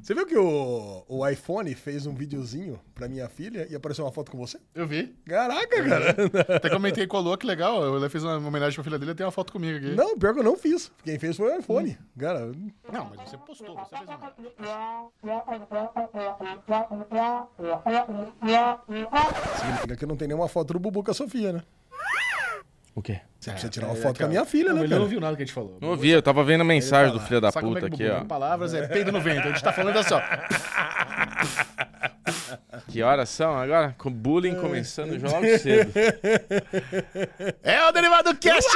Você viu que o iPhone fez um videozinho pra minha filha e apareceu uma foto com você? Eu vi. Caraca, cara. Até comentei com o Lô, que legal. Eu fiz uma homenagem pra filha dele e tem uma foto comigo aqui. Não, pior que eu não fiz. Quem fez foi o iPhone. Cara, Não, mas você postou, você fez uma. significa que não tem nenhuma foto do Bubu com a Sofia, né? O quê? Você precisa tirar uma foto com a minha filha, né, Ele cara? não ouviu nada que a gente falou. Não ouvi, eu tava vendo a mensagem do filho da Sabe como é puta que aqui, Bubu, ó. em palavras, é peido no vento. A gente tá falando assim, ó. Que horas são agora? Com bullying começando já logo cedo. É o Derivado Cast!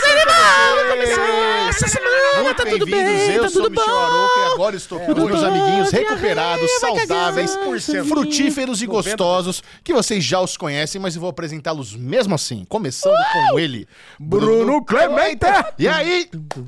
Começou essa semana, Muito tá tudo bem-vindos, bem, eu tá sou tudo Michel bom. Arouca e agora estou com os meus amiguinhos recuperados, diarreia, saudáveis, vai cagar. frutíferos e gostosos, que vocês já os conhecem, mas eu vou apresentá-los mesmo assim, começando com ele, Bruno Clemente! E aí?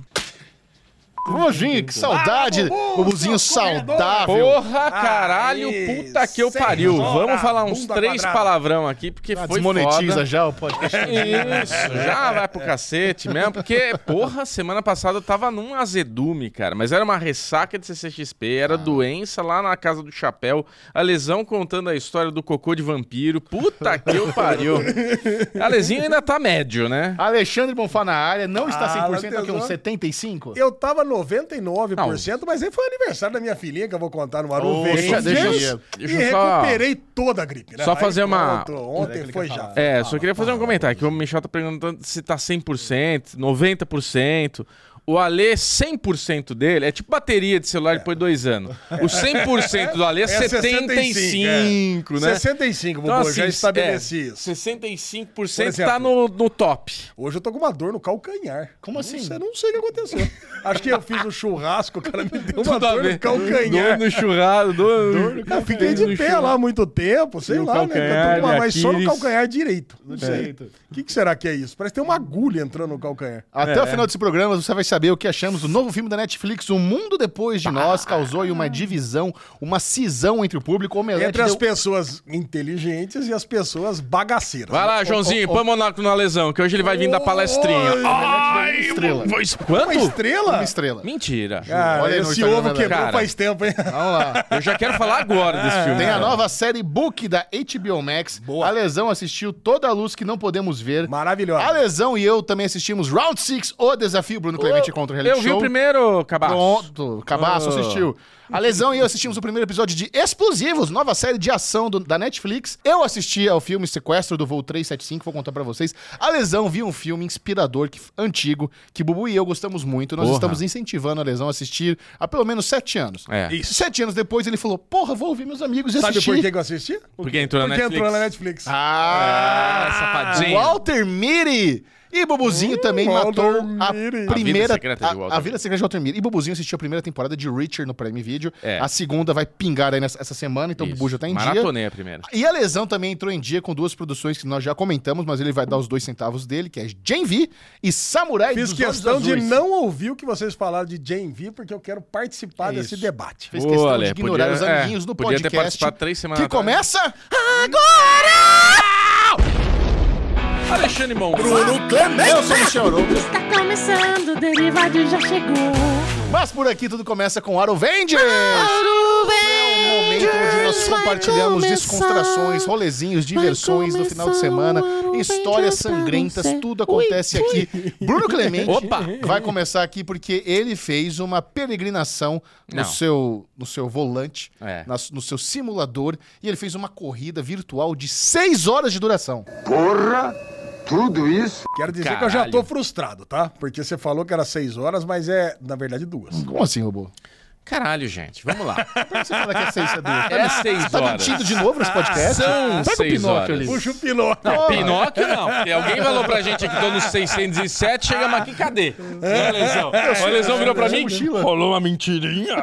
Bubuzinho, que saudade! Bubuzinho saudável! Porra, caralho, puta que eu pariu. Vamos falar uns bunda 3 quadrada. palavrão aqui, porque foi Desmonetiza foda. já o podcast. Isso, já vai pro cacete mesmo, porque, porra, semana passada eu tava num azedume, cara, mas era uma ressaca de CCXP, era doença lá na Casa do Chapéu, a Lesão contando a história do cocô de vampiro, puta que eu pariu. A Lezinho ainda tá médio, né? Alexandre Bonfá na área, não está 100%, aqui uns Matheusão. 75%? Eu tava 99%, mas aí foi o aniversário da minha filhinha que eu vou contar no Maru. Deixa E eu só- recuperei toda a gripe, né? Só Aí fazer uma- pronto, ontem foi já. É, só queria fazer um comentário, que o Michel tá perguntando se tá 100%, 90%. O Alê, 100% dele, é tipo bateria de celular depois de 2 anos. O 100% do Alê é 75, né? 65, Bubu, Então, já assim, estabeleci isso. 65% Por exemplo, tá no top. Hoje eu tô com uma dor no calcanhar. Como assim? Não sei o que aconteceu. Acho que eu fiz um churrasco, o cara me deu uma Tudo a dor ver. no calcanhar. Dor no churrasco, dor Eu fiquei de pé lá há muito tempo, sei No lá, né? calcanhar, Eu tô com mas só no Aquiles. calcanhar direito. Não sei. Direito. O que será que é isso? Parece que tem uma agulha entrando no calcanhar. Até o final desse programa você vai saber o que achamos do novo filme da Netflix, O Mundo Depois de Nós, causou aí uma divisão, uma cisão entre o público. O Omelete Entre as deu... pessoas inteligentes e as pessoas bagaceiras. Vai lá, Joãozinho, põe o Monarco na lesão, que hoje ele vai vir da palestrinha. Ai, estrela. Quanto? Uma estrela? Uma estrela. Mentira. Cara, Olha aí no esse Instagram, ovo galera. quebrou Cara. faz tempo, hein? Vamos lá. Eu já quero falar agora desse filme. Tem a cara. nova série Book da HBO Max. Boa. A Lesão assistiu Toda a Luz que Não Podemos Ver. Maravilhosa. A Lesão e eu também assistimos Round 6, O Desafio Bruno Clemente contra o Reality Eu vi Show. o primeiro, Cabaço. Pronto, Cabaço Oh. assistiu. A Lesão e eu assistimos o primeiro episódio de Explosivos, nova série de ação da Netflix. Eu assisti ao filme Sequestro do Voo 375, vou contar pra vocês. A Lesão viu um filme inspirador, antigo, que Bubu e eu gostamos muito. Nós Porra. estamos incentivando a Lesão a assistir há pelo menos 7 anos. É. Isso. 7 anos depois ele falou, porra, vou ouvir meus amigos e Sabe assistir. por que eu assisti? Porque entrou na Porque Netflix. entrou na Netflix. Ah, safadinho. Walter Mitty! E Bubuzinho também Walter matou a Mitty. primeira... A Vida Secreta de Walter a Vida Secreta de Walter Mitty. E Bubuzinho assistiu a primeira temporada de Reacher no Prime Video. É. A segunda vai pingar aí essa semana, então o Isso. Bubu já tá em dia. Maratonei a primeira. E a Lesão também entrou em dia com 2 produções que nós já comentamos, mas ele vai dar os 2 centavos dele, que é Gen V e Samurai Fiz dos Olhos questão de Azuis. não ouvir o que vocês falaram de Jane V, porque eu quero participar É desse isso. debate. Fez questão Ale, de ignorar podia- os amiguinhos no podia ter podcast. participado 3 semanas Que atrás. começa... Alexandre Monfá. Bruno Clemente! Eu sou o Michel Arouca. Está começando, o Derivado já chegou. Mas por aqui tudo começa com Arovengers! É um momento onde nós compartilhamos descontrações, rolezinhos, diversões no final de semana, histórias sangrentas, tudo acontece aqui. Bruno Clemente Opa! vai começar aqui porque ele fez uma peregrinação no seu volante, É. no seu simulador, e ele fez uma corrida virtual de 6 horas de duração. Tudo isso? Quero dizer que eu já Caralho. tô frustrado, tá? Porque você falou que era 6 horas, mas é, na verdade, 2. Como assim, robô? Caralho, gente, vamos lá. Por que você fala que é 6 segundos? É 6 Você tá horas. mentindo de novo nesse podcast? São Pega o 6 Pinóquio horas. ali. Puxa o Pinóquio. Não, Pinóquio não. Porque alguém falou pra gente aqui, tô no 607, chega aqui, cadê? Olha, Lesão. O Lesão virou pra mim, mochila. rolou uma mentirinha.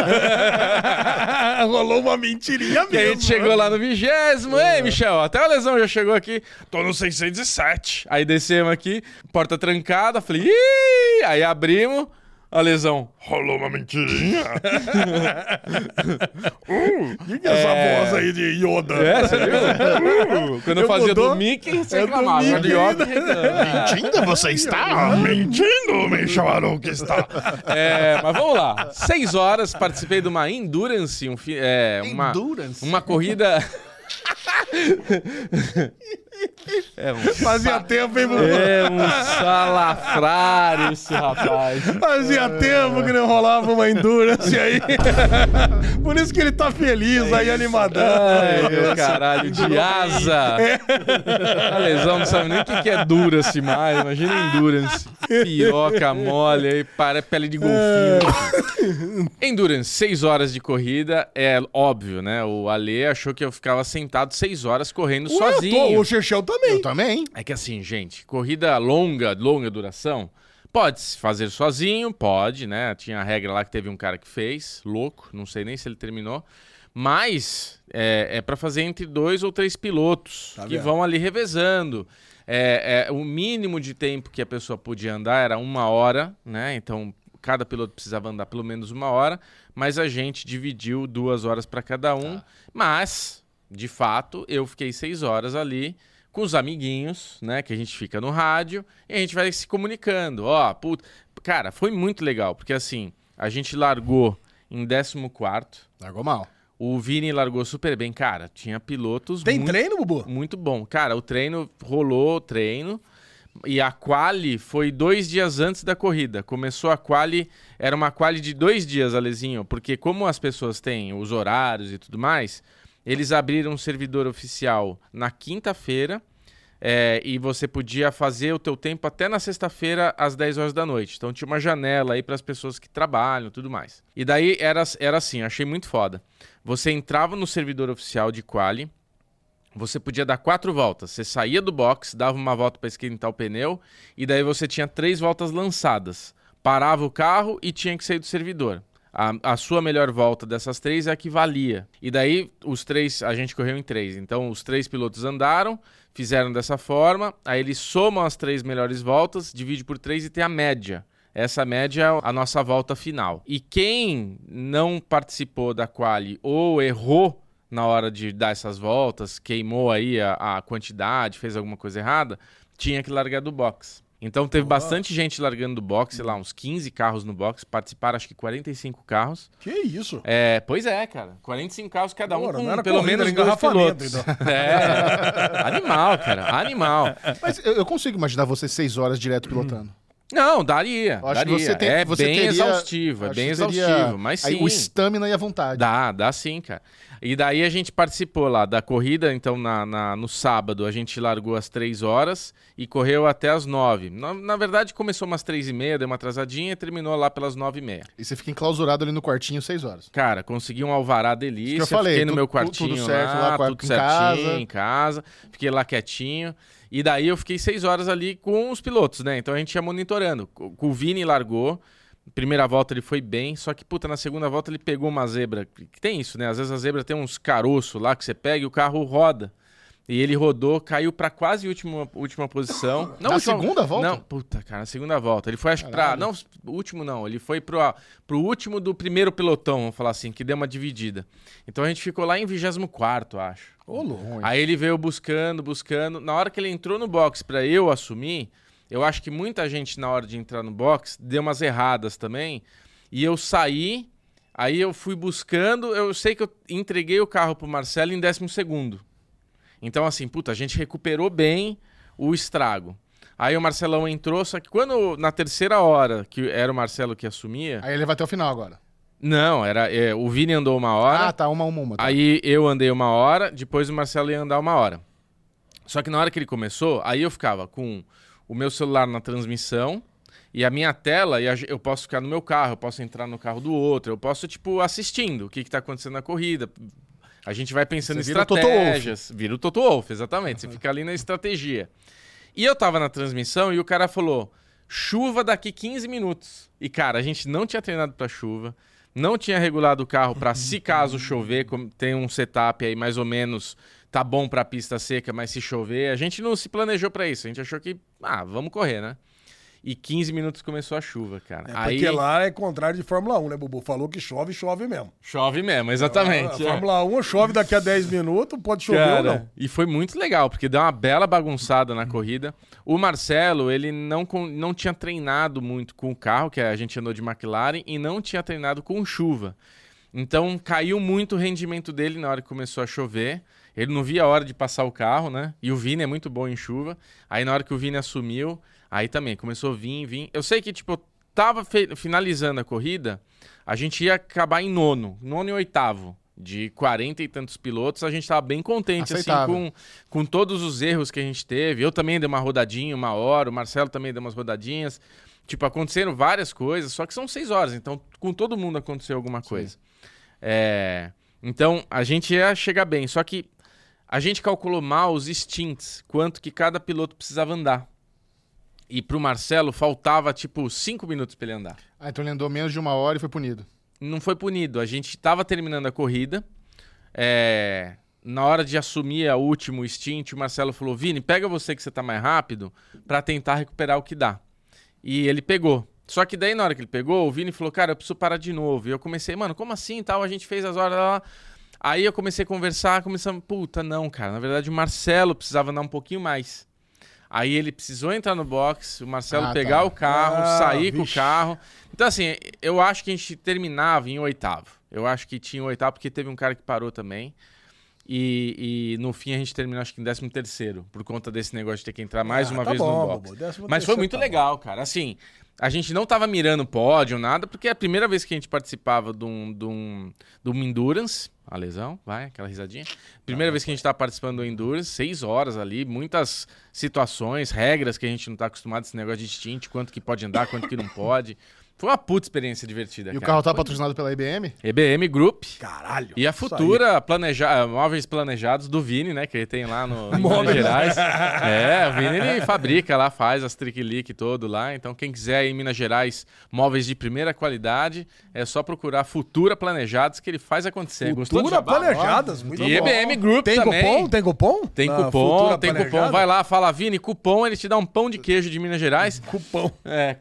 Rolou uma mentirinha mesmo. E a gente chegou lá no 20º. Ei, Michel, até o Lesão já chegou aqui. Tô no 607. Aí descemos aqui, porta trancada. Falei, ih! Aí abrimos. A lesão. Rolou uma mentirinha. Que é essa voz aí de Yoda? Você viu? Quando eu fazia do Mickey, você reclamava. Mickey De Yoda, reclama. Mentindo você está? Mentindo, me chamaram que está. Mas vamos lá. 6 horas, participei de uma endurance, Endurance? uma corrida... Fazia tempo, hein, Bubu? um salafrário esse rapaz. Fazia tempo que não rolava uma endurance aí. Por isso que ele tá feliz aí, animadão. Ai, meu caralho, de asa. A lesão não sabe nem o que é endurance mais. Imagina endurance. Piroca mole aí, para pele de golfinho. Endurance, 6 horas de corrida. É óbvio, né? O Ale achou que eu ficava sentado 6 horas correndo sozinho. O Chechel também. Eu também. É que assim, gente, corrida longa duração, pode se fazer sozinho, pode, né? Tinha a regra lá que teve um cara que fez, louco, não sei nem se ele terminou, mas é para fazer entre 2 ou 3 pilotos que vão ali revezando. O mínimo de tempo que a pessoa podia andar era 1 hora, né? Então cada piloto precisava andar pelo menos 1 hora, mas a gente dividiu 2 horas para cada um, mas de fato eu fiquei 6 horas ali com os amiguinhos, né, que a gente fica no rádio, e a gente vai se comunicando. Cara, foi muito legal, porque assim, a gente largou em 14º. Largou mal. O Vini largou super bem. Cara, tinha pilotos Tem treino, Bubu? muito bom. Cara, o treino, rolou o treino, e a quali foi 2 dias antes da corrida. Começou a quali, era uma quali de 2 dias, Alezinho, porque como as pessoas têm os horários e tudo mais, eles abriram um servidor oficial na quinta-feira, e você podia fazer o teu tempo até na sexta-feira às 10 horas da noite. Então tinha uma janela aí para as pessoas que trabalham e tudo mais. E daí era assim, achei muito foda. Você entrava no servidor oficial de quali, você podia dar 4 voltas. Você saía do box, dava uma volta para esquentar o pneu, e daí você tinha 3 voltas lançadas. Parava o carro e tinha que sair do servidor. A sua melhor volta dessas 3 é a que valia. E daí, os 3, a gente correu em 3. Então, os 3 pilotos andaram, fizeram dessa forma, aí eles somam as 3 melhores voltas, divide por 3 e tem a média. Essa média é a nossa volta final. E quem não participou da quali ou errou na hora de dar essas voltas, queimou aí a quantidade, fez alguma coisa errada, tinha que largar do box. Então teve bastante gente largando do box, sei lá, uns 15 carros no box, participaram acho que 45 carros. Que isso? Pois é, cara, 45 carros cada um Porra, com pelo menos 2 pilotos. Então. Animal, cara, animal. Mas eu consigo imaginar você 6 horas direto pilotando. Não, daria. Eu acho que daria. você bem teria, exaustivo, é acho bem que teria exaustivo, mas sim. aí o estamina e a vontade. Dá sim, cara. E daí a gente participou lá da corrida, então no sábado a gente largou às 3 horas e correu até às 9. Na verdade começou umas 3h30, deu uma atrasadinha e terminou lá pelas 9h30. E você fica enclausurado ali no quartinho 6 horas. Cara, consegui um alvará delícia, que eu falei, fiquei no meu quartinho tudo certo lá tudo certinho, em casa, fiquei lá quietinho. E daí eu fiquei 6 horas ali com os pilotos, né? Então a gente ia monitorando. O Vini largou, primeira volta ele foi bem, só que, na segunda volta ele pegou uma zebra. Que tem isso, né? Às vezes a zebra tem uns caroços lá que você pega e o carro roda. E ele rodou, caiu pra quase última posição. Na segunda volta? Não, cara, na segunda volta. Ele foi, acho que Não, o último não. Ele foi pro último do primeiro pelotão, vamos falar assim, que deu uma dividida. Então a gente ficou lá em 24º, acho. Aí ele veio buscando. Na hora que ele entrou no box pra eu assumir, eu acho que muita gente na hora de entrar no box deu umas erradas também. E eu saí, aí eu fui buscando. Eu sei que eu entreguei o carro pro Marcelo em 12º. Então, assim, a gente recuperou bem o estrago. Aí o Marcelão entrou, só que na terceira hora, que era o Marcelo que assumia... Aí ele vai até o final agora. Não, o Vini andou 1 hora. Ah, tá, uma. Tá. Aí eu andei 1 hora, depois o Marcelo ia andar 1 hora. Só que na hora que ele começou, aí eu ficava com o meu celular na transmissão e a minha tela, eu posso ficar no meu carro, eu posso entrar no carro do outro, eu posso, assistindo o que tá acontecendo na corrida... A gente vai pensando em estratégias. Vira o Toto Wolff, exatamente. Você fica ali na estratégia. E eu tava na transmissão e o cara falou, chuva daqui 15 minutos. E, cara, a gente não tinha treinado pra chuva, não tinha regulado o carro pra se caso chover, tem um setup aí mais ou menos, tá bom pra pista seca, mas se chover, a gente não se planejou pra isso. A gente achou que, vamos correr, né? e 15 minutos começou a chuva, cara. Porque lá é contrário de Fórmula 1, né, Bubu? Falou que chove, chove mesmo. Chove mesmo, exatamente. A Fórmula 1 chove daqui a 10 minutos, pode chover ou não. E foi muito legal, porque deu uma bela bagunçada na corrida. O Marcelo, ele não tinha treinado muito com o carro, que a gente andou de McLaren, e não tinha treinado com chuva. Então caiu muito o rendimento dele na hora que começou a chover. Ele não via a hora de passar o carro, né? E o Vini é muito bom em chuva. Aí na hora que o Vini assumiu, aí também começou a vir. Eu sei que, tipo, eu tava finalizando a corrida, a gente ia acabar em nono e 8º. De 40 e tantos pilotos, a gente tava bem contente, assim, com todos os erros que a gente teve. Eu também dei uma rodadinha, 1 hora, o Marcelo também deu umas rodadinhas. Tipo, aconteceram várias coisas, só que são 6 horas, então com todo mundo aconteceu alguma coisa. Então, a gente ia chegar bem, só que a gente calculou mal os stints, quanto que cada piloto precisava andar. E pro Marcelo faltava, tipo, 5 minutos pra ele andar. Então ele andou menos de 1 hora e foi punido. Não foi punido, a gente tava terminando a corrida, na hora de assumir o último stint, o Marcelo falou, Vini, pega você que você tá mais rápido pra tentar recuperar o que dá. E ele pegou. Só que daí na hora que ele pegou, o Vini falou, cara, eu preciso parar de novo. E eu comecei, mano, como assim tal? A gente fez as horas lá. Aí eu comecei a conversar, puta, não, cara. Na verdade o Marcelo precisava andar um pouquinho mais. Aí ele precisou entrar no box, o Marcelo pegar o carro, sair com o carro. Então assim, eu acho que a gente terminava em 8º. Eu acho que tinha 8º porque teve um cara que parou também. E no fim a gente terminou acho que em 13º, por conta desse negócio de ter que entrar mais uma vez no box. Mas foi muito legal, cara. Assim, a gente não tava mirando pódio, nada, porque é a primeira vez que a gente participava de um Endurance. A lesão, vai, aquela risadinha. Primeira vez que a gente tá participando do Endurance, 6 horas ali, muitas situações, regras que a gente não tá acostumado, esse negócio de stint, quanto que pode andar, quanto que não pode. Foi uma puta experiência divertida, cara. E o carro tá patrocinado pela IBM? IBM Group. Caralho. E a futura móveis planejados do Vini, né? Que ele tem lá em Minas Gerais. O Vini ele fabrica lá, faz as trick-lick todo lá. Então quem quiser ir em Minas Gerais, móveis de primeira qualidade, é só procurar Futura Planejados que ele faz acontecer. Futura Planejadas, muito bom. E IBM Group tem também. Cupom? Tem cupom? Tem cupom. Vai lá, fala Vini, cupom, ele te dá um pão de queijo de Minas Gerais. Cupom.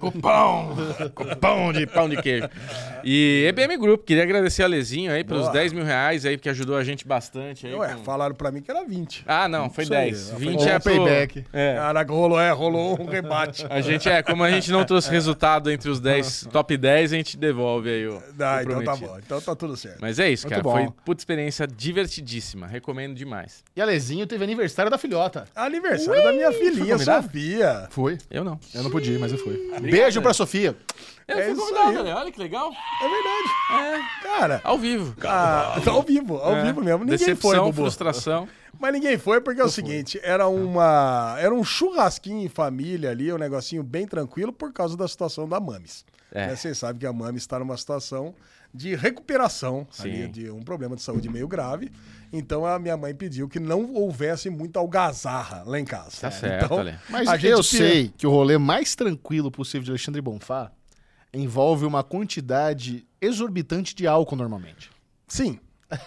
Cupom de pão de queijo. E EBM Group, queria agradecer a Lezinho aí pelos 10 mil reais aí, que ajudou a gente bastante. Aí, falaram pra mim que era 20. Ah, não, foi 10. 20 é payback. Caraca, rolou um rebate. A gente como a gente não trouxe resultado entre os 10, top 10, a gente devolve aí o então tá bom, então tá tudo certo. Mas é isso, muito cara, bom. foi puta experiência divertidíssima, recomendo demais. E a Lezinho teve aniversário da filhota. Aniversário da minha filhinha, Sofia. Foi. Eu não. Eu não podia, mas eu fui. Beijo pra Sofia. Eu fui isso convidado, aí. galera. Olha que legal. É verdade. Cara, Ao vivo. ao vivo mesmo. Ninguém Decepção, foi, Bubu. frustração. Mas ninguém foi porque é o seguinte, era um churrasquinho em família ali, um negocinho bem tranquilo por causa da situação da Mames. Vocês sabem que a Mames está numa situação de recuperação ali, de um problema de saúde meio grave. Então a minha mãe pediu que não houvesse muita algazarra lá em casa. Tá certo, então, Ale. Mas eu sei que o rolê mais tranquilo possível de Alexandre Bonfá envolve uma quantidade exorbitante de álcool normalmente. Sim.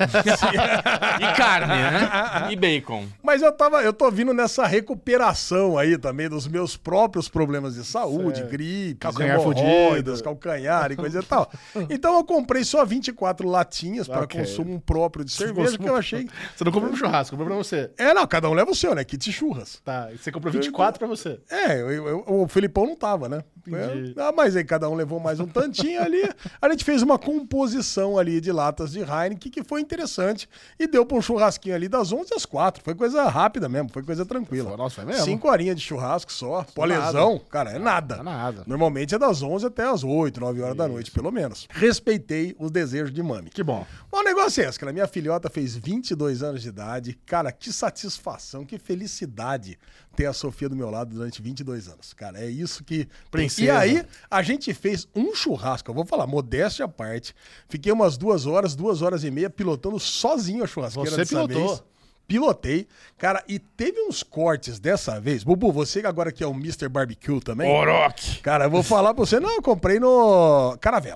E carne, né? E bacon. Mas eu tô vindo nessa recuperação aí também dos meus próprios problemas de saúde, gripe, calcanhar hemorroidas, fudido, calcanhar e coisa e tal. Então eu comprei só 24 latinhas para consumo próprio de cerveja, que eu achei... Você não comprou um churrasco, comprou pra você. Não, cada um leva o seu, né? Kit churras. Tá, e você comprou 24 pra você. O Felipão não tava, né? Mas aí cada um levou mais um tantinho ali. A gente fez uma composição ali de latas de Heineken que foi interessante e deu pra um churrasquinho ali das 11 às 4. Foi coisa rápida mesmo, foi coisa tranquila. Nossa, foi mesmo? 5 horinhas de churrasco só. Polezão, cara, é nada. É nada. Normalmente é das 11 até as 8, 9 horas da noite, pelo menos. Respeitei os desejos de mami. Que bom. Mas o negócio é esse, cara. Minha filhota fez 22 anos de idade. Cara, que satisfação, que felicidade ter a Sofia do meu lado durante 22 anos. Cara, é isso que... Princesa. E aí, a gente fez um churrasco. Eu vou falar, modéstia à parte. Fiquei umas 2 horas e meia pilotando sozinho a churrasqueira Você dessa pilotou? vez. Pilotei. Cara, e teve uns cortes dessa vez. Bubu, você agora que é o Mr. Barbecue também. Orochi. Cara, eu vou falar pra você. Não, eu comprei no Caravela.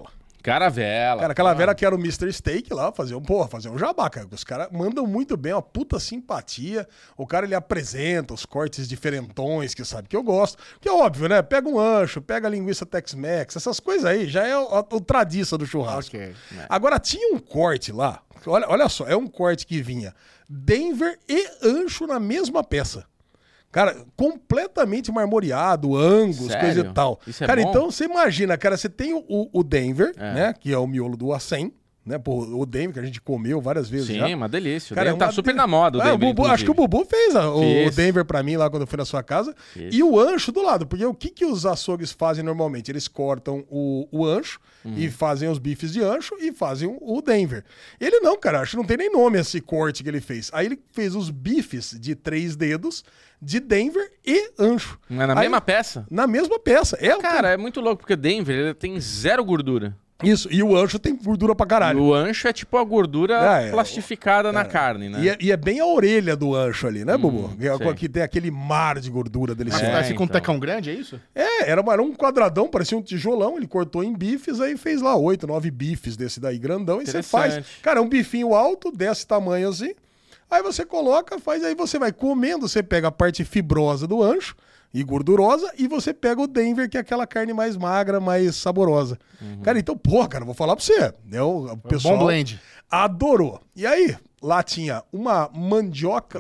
Caravela. Cara, Calavera que era o Mr. Steak lá, fazer um jabá, cara. Os caras mandam muito bem, uma puta simpatia. O cara, ele apresenta os cortes diferentões, que sabe que eu gosto. Que é óbvio, né? Pega um ancho, pega a linguiça Tex-Mex, essas coisas aí, já é o tradiça do churrasco. Ok. Agora, tinha um corte lá, olha só, é um corte que vinha Denver e ancho na mesma peça. Cara, completamente marmoreado, Angus, Sério? coisa e tal. Isso é cara, bom? então você imagina, cara, você tem o Denver, né? Que é o miolo do A100, né? Pô, o Denver que a gente comeu várias vezes já. Sim, uma delícia. Cara, O Denver tá super na moda. O o Denver, Bubu, acho que o Bubu fez o Denver pra mim lá quando eu fui na sua casa. E o ancho do lado, porque o que os açougues fazem normalmente? Eles cortam o ancho e fazem os bifes de ancho e fazem o Denver. Ele não, cara, acho que não tem nem nome esse corte que ele fez. Aí ele fez os bifes de 3 dedos de Denver e ancho. Não é na mesma peça? Na mesma peça. Cara, é muito louco, porque o Denver ele tem 0 gordura. Isso, e o ancho tem gordura pra caralho. E o ancho é tipo a gordura plastificada na carne, né? E é bem a orelha do ancho ali, né, Bubu? sei. Que tem aquele mar de gordura dele. Mas fica um tecão grande, é isso? Era um quadradão, parecia um tijolão, ele cortou em bifes, aí fez lá 8, 9 bifes desse daí grandão, e você faz. Cara, um bifinho alto, desse tamanho assim, aí você coloca, faz, aí você vai comendo, você pega a parte fibrosa do ancho e gordurosa, e você pega o Denver, que é aquela carne mais magra, mais saborosa. Cara, então, cara, vou falar pra você. O pessoal bom blend. Adorou. E aí, lá tinha uma mandioca,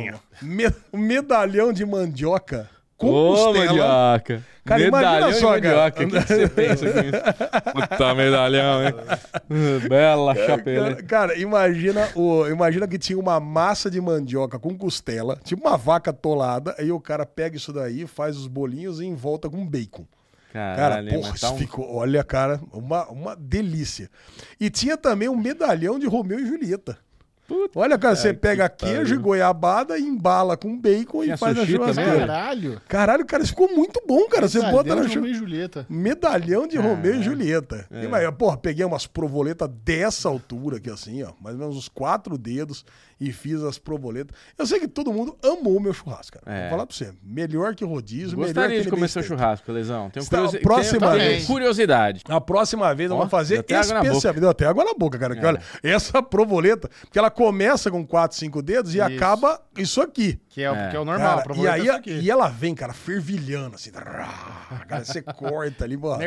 um medalhão de mandioca com costela. Mandioca. Cara, medalhão imagina só, de mandioca. O que você pensa com isso? Puta, medalhão, hein? Bela chapela. Cara, imagina que tinha uma massa de mandioca com costela, tipo uma vaca atolada, aí o cara pega isso daí, faz os bolinhos e envolta com bacon. Caralho, cara, porra, isso ficou, olha, cara, uma delícia. E tinha também um medalhão de Romeu e Julieta. Olha, cara, você pega queijo e goiabada, embala com bacon e faz a churrasqueira. Caralho, cara, isso ficou muito bom, cara. Você bota na Romeu e Julieta. Medalhão de Romeu e Julieta. E, mas, porra, peguei umas provoletas dessa altura aqui, assim, ó, mais ou menos uns 4 dedos, e fiz as provoletas. Eu sei que todo mundo amou o meu churrasco, cara. Vou falar pra você. Melhor que rodízio, Gostaria de comer seu churrasco, Lesão. Tenho curiosidade. A próxima vez eu vou fazer especialmente. Deu até água na boca, cara. Que, olha, essa provoleta, porque ela começa com 4, 5 dedos e acaba isso aqui. Que é o normal, cara, e ela vem, cara, fervilhando, assim. Cara, você corta ali, mano.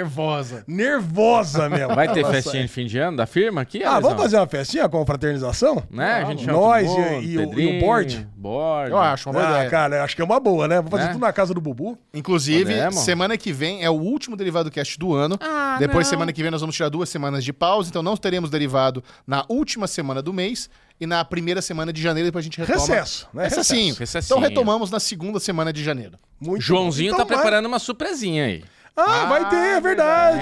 Nervosa mesmo. Vai ter festinha de fim de ano da firma aqui? Vamos fazer uma festinha com a fraternização? Né? A gente nós e o Board? Eu acho uma boa ideia. Cara, acho que é uma boa, né? Vamos fazer tudo na casa do Bubu. Inclusive, semana que vem é o último Derivado Cast do ano. Depois, semana que vem, nós vamos tirar 2 semanas de pausa. Então, não teremos derivado na última semana do mês. E na primeira semana de janeiro, depois a gente retoma. Recesso, né? Recessinho. Então retomamos na segunda semana de janeiro. Muito Joãozinho tá preparando uma surpresinha aí. Vai ter, é verdade.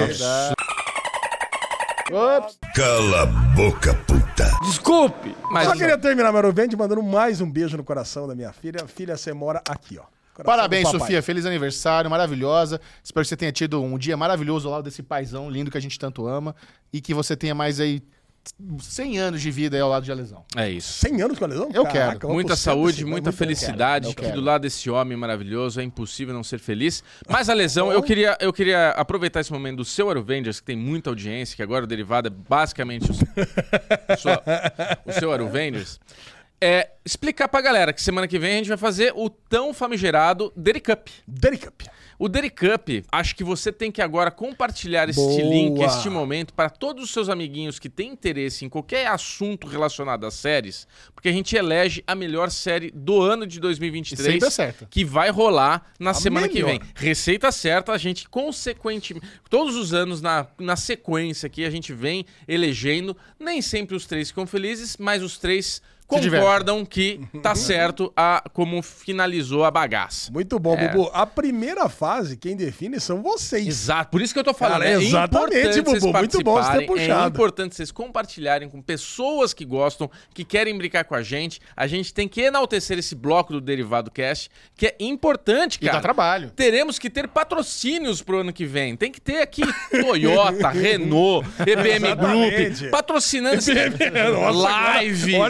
Ops. Cala a boca, puta. Desculpe. Só queria terminar meu evento mandando mais um beijo no coração da minha filha. Filha, você mora aqui, ó. Parabéns, Sofia. Feliz aniversário, maravilhosa. Espero que você tenha tido um dia maravilhoso ao lado desse paizão lindo que a gente tanto ama. E que você tenha mais aí 100 anos de vida aí ao lado de Alesão. É isso. 100 anos com a Alesão? Eu quero. Muita saúde, muita felicidade. Que do lado desse homem maravilhoso é impossível não ser feliz. Mas, Alesão, eu queria aproveitar esse momento do seu Aruvengers, que tem muita audiência, que agora o derivado é basicamente o seu Aruvengers. Explicar pra galera que semana que vem a gente vai fazer o tão famigerado Deri Cup. O Deri Cup, acho que você tem que agora compartilhar este link, este momento, para todos os seus amiguinhos que têm interesse em qualquer assunto relacionado às séries, porque a gente elege a melhor série do ano de 2023, que vai rolar na semana que vem. Receita certa, a gente consequentemente, todos os anos na sequência aqui, a gente vem elegendo, nem sempre os 3 ficam felizes, mas os 3 concordam que tá certo como finalizou a bagaça. Muito bom, Bubu. A primeira fase, quem define são vocês. Exato, por isso que eu tô falando. Cara, exatamente, Bubu. Muito bom você ter puxado. É importante vocês compartilharem com pessoas que gostam, que querem brincar com a gente. A gente tem que enaltecer esse bloco do Derivado Cast, que é importante, cara. E dá trabalho. Teremos que ter patrocínios pro ano que vem. Tem que ter aqui Toyota, Renault, EBM Group, patrocinando esse live. Olha o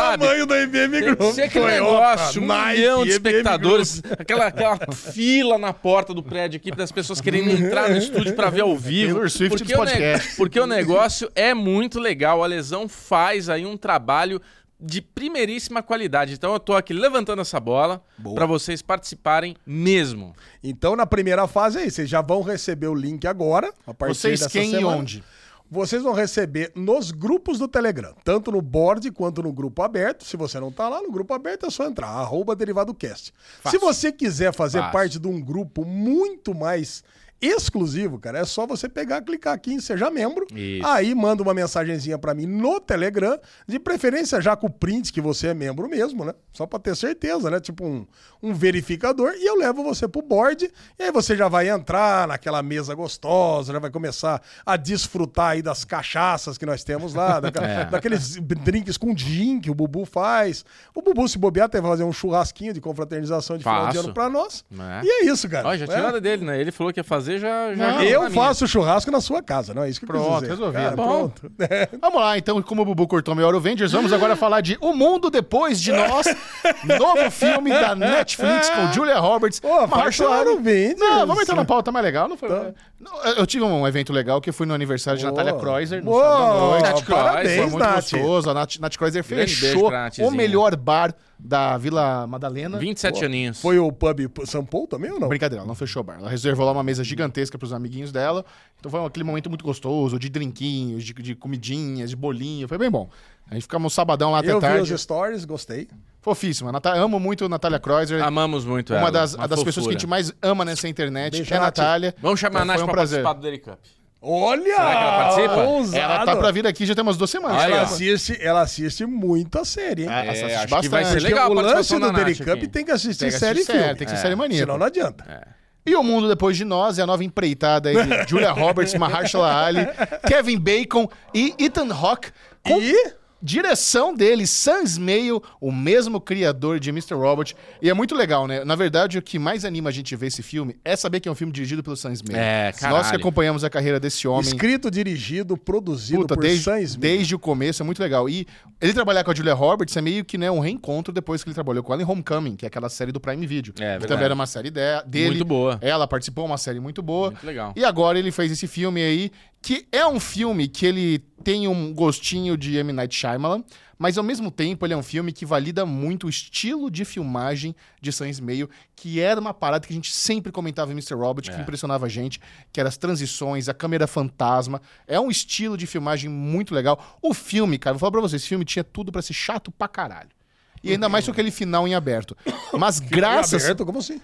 sabe? tamanho da IBM Group. Tem que ser aquele negócio, 1 milhão de espectadores, aquela fila na porta do prédio aqui das pessoas querendo entrar no estúdio pra ver ao vivo. Taylor Swift dos podcasts. Porque o negócio é muito legal. A Lesão faz aí um trabalho de primeiríssima qualidade. Então eu tô aqui levantando essa bola pra vocês participarem mesmo. Então na primeira fase aí, vocês já vão receber o link agora. A partir Vocês dessa quem e semana. onde? Vocês vão receber nos grupos do Telegram, tanto no board quanto no grupo aberto. Se você não tá lá no grupo aberto, é só entrar, @DerivadoCast. Se você quiser fazer parte de um grupo muito mais exclusivo, cara, é só você pegar, clicar aqui em Seja Membro, aí manda uma mensagenzinha pra mim no Telegram, de preferência já com o print que você é membro mesmo, né? Só pra ter certeza, né? Tipo um verificador, e eu levo você pro board, e aí você já vai entrar naquela mesa gostosa, já vai começar a desfrutar aí das cachaças que nós temos lá, daqueles drinks com gin que o Bubu faz. O Bubu, se bobear, até vai fazer um churrasquinho de confraternização de final de ano pra nós. E é isso, cara. Ó, já tinha hora dele, né? Ele falou que ia fazer, já eu faço churrasco na sua casa, não é isso que eu quis dizer. Resolvido. Pronto. Vamos lá, então, como o Bubu cortou meu Eurovengers, vamos agora falar de O Mundo Depois de Nós, novo filme da Netflix com Julia Roberts. Marshall Vende. Não, vamos entrar na pauta mais legal, não foi? Eu tive um evento legal que eu fui no aniversário de Natália Kreuzer, no sábado à noite. Parabéns, foi muito gostoso. A Nath Kreuzer fechou o melhor bar da Vila Madalena. 27 aninhos. Foi o pub São Paulo também ou não? Brincadeira, ela não fechou o bar. Ela reservou lá uma mesa gigantesca pros amiguinhos dela. Então foi aquele momento muito gostoso, de drinquinhos, de comidinhas, de bolinho. Foi bem bom. A gente ficamos um sabadão lá até tarde. Eu vi os stories, gostei. Fofíssima. Amo muito a Natália Kreuzer. Amamos muito uma ela. das pessoas que a gente mais ama nessa internet. Deixa é a Natália. Vamos chamar a Nath pra prazer. participar do Daily Cup. Olha! Será que ela participa? Ousado. Ela tá pra vir aqui já tem umas 2 semanas. Ela assiste muito a série, hein? Acho que vai ser legal o a lance participação do da Daily Nath Cup aqui. tem que assistir Tem que série e assistir filme. série, tem que ser série maníaca. Senão não adianta. E O Mundo Depois de Nós é a nova empreitada aí de Julia Roberts, Mahershala Ali, Kevin Bacon e Ethan Hawke. Com direção dele, Sam Esmail, o mesmo criador de Mr. Robot. E é muito legal, né? Na verdade, o que mais anima a gente ver esse filme é saber que é um filme dirigido pelo Sam Esmail. Nós que acompanhamos a carreira desse homem. Escrito, dirigido, produzido por Sam Esmail. Desde o começo, é muito legal. E ele trabalhar com a Julia Roberts é meio que, né, um reencontro depois que ele trabalhou com ela em Homecoming, que é aquela série do Prime Video. Que também era uma série dele. Muito boa. Ela participou, uma série muito boa. Muito legal. E agora ele fez esse filme aí, que é um filme que ele tem um gostinho de M. Night Shyamalan, mas ao mesmo tempo ele é um filme que valida muito o estilo de filmagem de Sam Esmail, que era uma parada que a gente sempre comentava em Mr. Robot, que impressionava a gente, que eram as transições, a câmera fantasma. É um estilo de filmagem muito legal. O filme, cara, vou falar pra vocês, esse filme tinha tudo pra ser chato pra caralho. E ainda mais com aquele final em aberto. Mas graças... Aberto, como assim?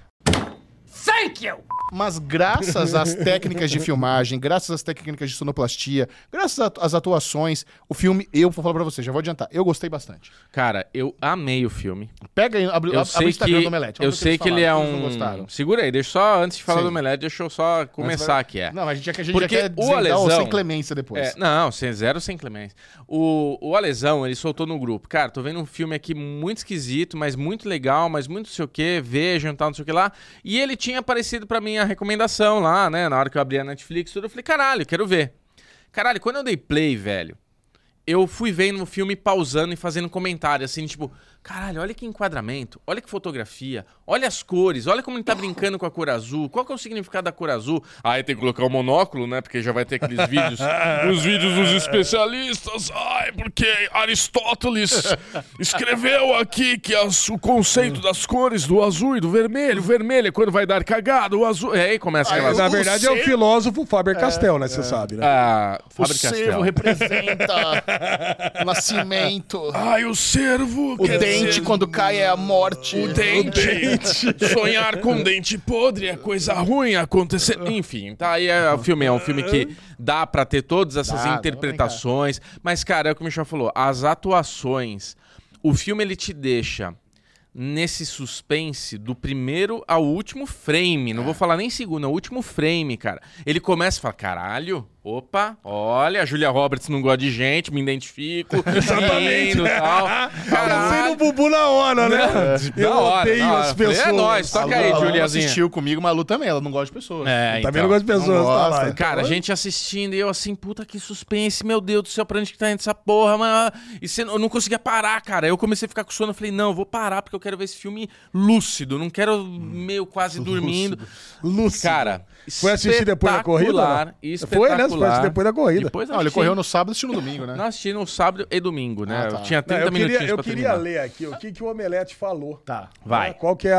Thank you! Mas graças às técnicas de filmagem, graças às técnicas de sonoplastia, graças às atuações, o filme, eu vou falar pra você, já vou adiantar, eu gostei bastante. Cara, eu amei o filme. Pega aí, abre o Instagram do Omelete. Eu sei que ele é um... Segura aí, deixa só, antes de falar do Omelete, deixa eu só começar aqui. Não, a gente já Porque quer o Alesão, sem clemência depois. Não, zero sem clemência. O Alesão, ele soltou no grupo. Cara, tô vendo um filme aqui muito esquisito, mas muito legal, mas muito não sei o que, vejam, tal, não sei o que lá. E ele tinha aparecido pra mim a recomendação lá, né? Na hora que eu abri a Netflix, tudo, eu falei, caralho, quero ver. Caralho, quando eu dei play, velho, eu fui vendo o filme pausando e fazendo comentário, assim, tipo, caralho, olha que enquadramento, olha que fotografia, olha as cores, olha como ele tá brincando com a cor azul, qual que é o significado da cor azul? Aí tem que colocar o monóculo, né, porque já vai ter aqueles vídeos, os vídeos dos especialistas, porque Aristóteles escreveu aqui que o conceito das cores do azul e do vermelho, o vermelho é quando vai dar cagada, o azul, aí começa aquela... Na verdade é o filósofo Faber-Castell, né, você sabe, né? O cervo representa o nascimento. O cervo... O dente, quando cai, é a morte. O dente. Sonhar com dente podre é coisa ruim acontecer. Enfim, tá aí o filme. É um filme que dá pra ter todas essas interpretações. Mas, cara, é o que o Michel falou. As atuações... O filme, ele te deixa nesse suspense do primeiro ao último frame. Não vou falar nem segundo, é o último frame, cara. Ele começa e fala, caralho... Opa, olha, a Julia Roberts não gosta de gente, me identifico. Exatamente. E tal. Pensei no Bubu na hora, né? Eu odeio as pessoas. É nóis, toca aí, Juliazinha. Assistiu comigo, mas a Lu também, ela não gosta de pessoas. Também não gosto de pessoas, tá lá. Cara, a gente assistindo e eu assim, puta que suspense, meu Deus do céu, pra onde que tá indo essa porra, mano? E eu não conseguia parar, cara. Eu comecei a ficar com sono, eu falei, não, eu vou parar porque eu quero ver esse filme lúcido, não quero meio quase dormindo. Lúcido. Cara, foi assistir depois da corrida? Espetacular. Foi, né? Foi assistir depois da corrida. Não, ele correu no sábado e assistiu no domingo, né? Não, assisti no sábado e domingo, né? Tá. Eu tinha 30 minutinhos Eu pra queria terminar. ler aqui o que o Omelete falou. Tá. Vai. Qual que é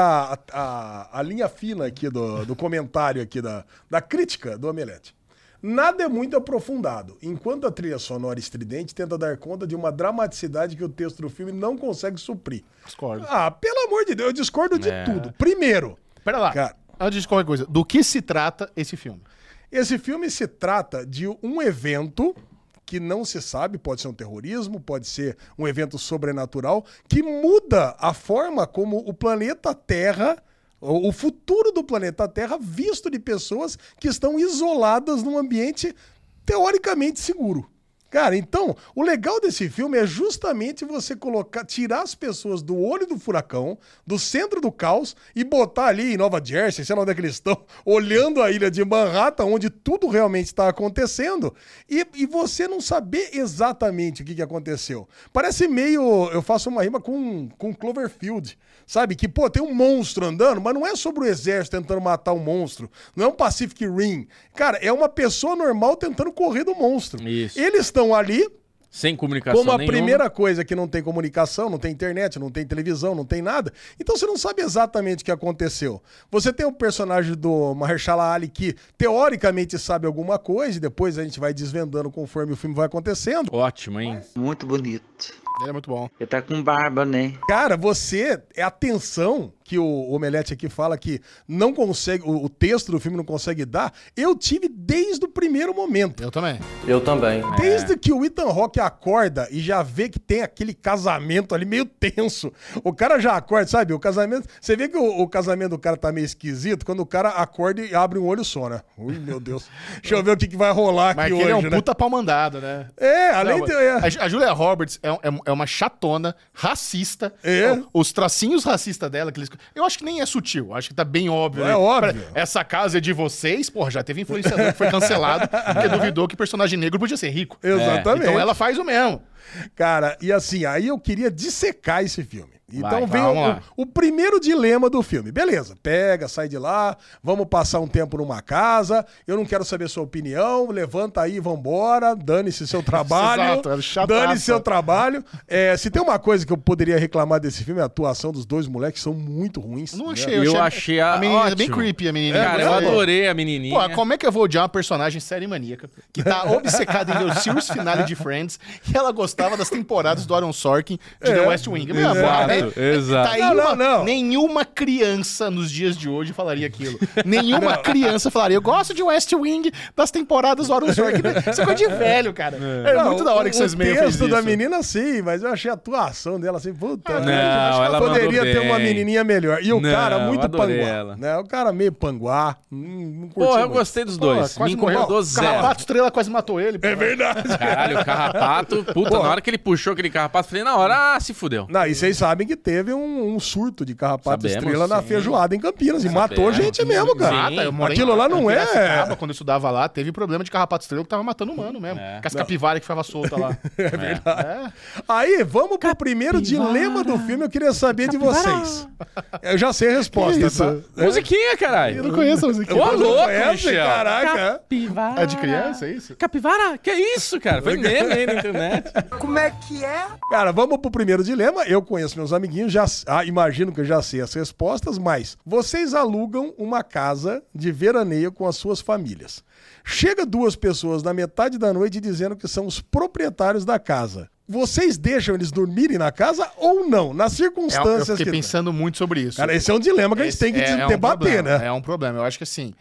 a linha fina aqui do comentário aqui da crítica do Omelete. Nada é muito aprofundado, enquanto a trilha sonora estridente tenta dar conta de uma dramaticidade que o texto do filme não consegue suprir. Discordo. Pelo amor de Deus, eu discordo de tudo. Primeiro, Pera lá, cara, antes de qualquer coisa, do que se trata esse filme? esse filme se trata de um evento que não se sabe, pode ser um terrorismo, pode ser um evento sobrenatural, que muda a forma como o planeta Terra, o futuro do planeta Terra, visto de pessoas que estão isoladas num ambiente teoricamente seguro. Cara, então, o legal desse filme é justamente você tirar as pessoas do olho do furacão, do centro do caos, e botar ali em Nova Jersey, sei lá onde é que eles estão, olhando a ilha de Manhattan, onde tudo realmente está acontecendo, e você não saber exatamente o que aconteceu. Parece meio... Eu faço uma rima com Cloverfield, sabe? Que, tem um monstro andando, mas não é sobre o exército tentando matar um monstro. Não é um Pacific Rim. Cara, é uma pessoa normal tentando correr do monstro. Isso. Eles estão ali, Sem comunicação como a nenhuma. primeira coisa que não tem comunicação, não tem internet, não tem televisão, não tem nada. Então você não sabe exatamente o que aconteceu. Você tem o personagem do Mahershala Ali que teoricamente sabe alguma coisa e depois a gente vai desvendando conforme o filme vai acontecendo. Ótimo, hein? Muito bonito. Ele é muito bom. Ele tá com barba, né? Cara, é a tensão que o Omelete aqui fala que não consegue, o texto do filme não consegue dar, eu tive desde o primeiro momento. Eu também. Eu também. Desde que o Ethan Hawke acorda e já vê que tem aquele casamento ali meio tenso. O cara já acorda, sabe? O casamento... Você vê que o casamento do cara tá meio esquisito quando o cara acorda e abre um olho só, né? Ui, meu Deus. Deixa eu ver o que vai rolar Mas aqui aquele hoje, é um né? puta pau mandado, né? Além Não, de... A Julia Roberts é uma chatona, racista. É. Os tracinhos racistas dela, eu acho que nem é sutil, acho que tá bem óbvio. É né? óbvio. Essa casa é de vocês, porra, já teve influenciador que foi cancelado porque duvidou que personagem negro podia ser rico. Exatamente. Então ela faz o mesmo. Cara, e assim, aí eu queria dissecar esse filme. Então vem vamos lá. o primeiro dilema do filme. Beleza, pega, sai de lá, vamos passar um tempo numa casa, eu não quero saber sua opinião, levanta aí, vambora, dane-se seu trabalho. Exato, é chataça. Dane-se seu trabalho. Se tem uma coisa que eu poderia reclamar desse filme, é a atuação dos dois moleques, são muito ruins. Não né? achei, Eu achei a menina ótimo. bem creepy, a menina. Cara, eu adorei a menininha. Pô, como é que eu vou odiar uma personagem série maníaca que tá obcecada em ver o series finale de Friends e ela gostava das temporadas do Aaron Sorkin de The West Wing? Meu amor, exato. Tá aí nenhuma criança nos dias de hoje falaria aquilo. Nenhuma criança falaria, eu gosto de West Wing das temporadas do Aaron Sorkin. Isso é coisa de velho, cara. É muito da hora que vocês meio fez O texto da isso. menina, sim, mas eu achei a atuação dela assim, puta. Não, ela poderia mandou ter uma bem. menininha melhor. E o Não, cara eu muito adorei panguá. ela. Né? O cara meio panguá. Não curti Pô, eu muito. gostei dos dois. Quase Me morreu. incomodou zero. Carrapato Estrela quase matou ele. É verdade. Caralho, o carrapato. Puta, na hora que ele puxou aquele carrapato, falei, na hora, se fudeu. Não, e vocês sabem que teve um surto de carrapato Sabemos, estrela na sim. feijoada em Campinas. E matou gente mesmo, cara. Sim. Eu morei Aquilo lá em não é... Piracicaba, quando eu estudava lá, teve problema de carrapato estrela que tava matando humano mesmo. Com as capivaras que ficava solta lá. É verdade. Aí, vamos pro primeiro dilema do filme. Eu queria saber de vocês. Eu já sei a resposta, tá? Musiquinha, caralho. Eu não conheço a musiquinha. Ô, louco, Conhece? Michel. Caraca. Capivara. É de criança, é isso? Capivara? Que isso, cara? Foi meme aí na internet. Como é que é? Cara, vamos pro primeiro dilema. Eu conheço meus amiguinhos, imagino que eu já sei as respostas, mas vocês alugam uma casa de veraneio com as suas famílias. Chega duas pessoas na metade da noite dizendo que são os proprietários da casa. Vocês deixam eles dormirem na casa ou não? Nas circunstâncias Eu fiquei que... pensando muito sobre isso. Cara, esse é um dilema que a gente tem que debater, problema, né? É um problema. Eu acho que assim,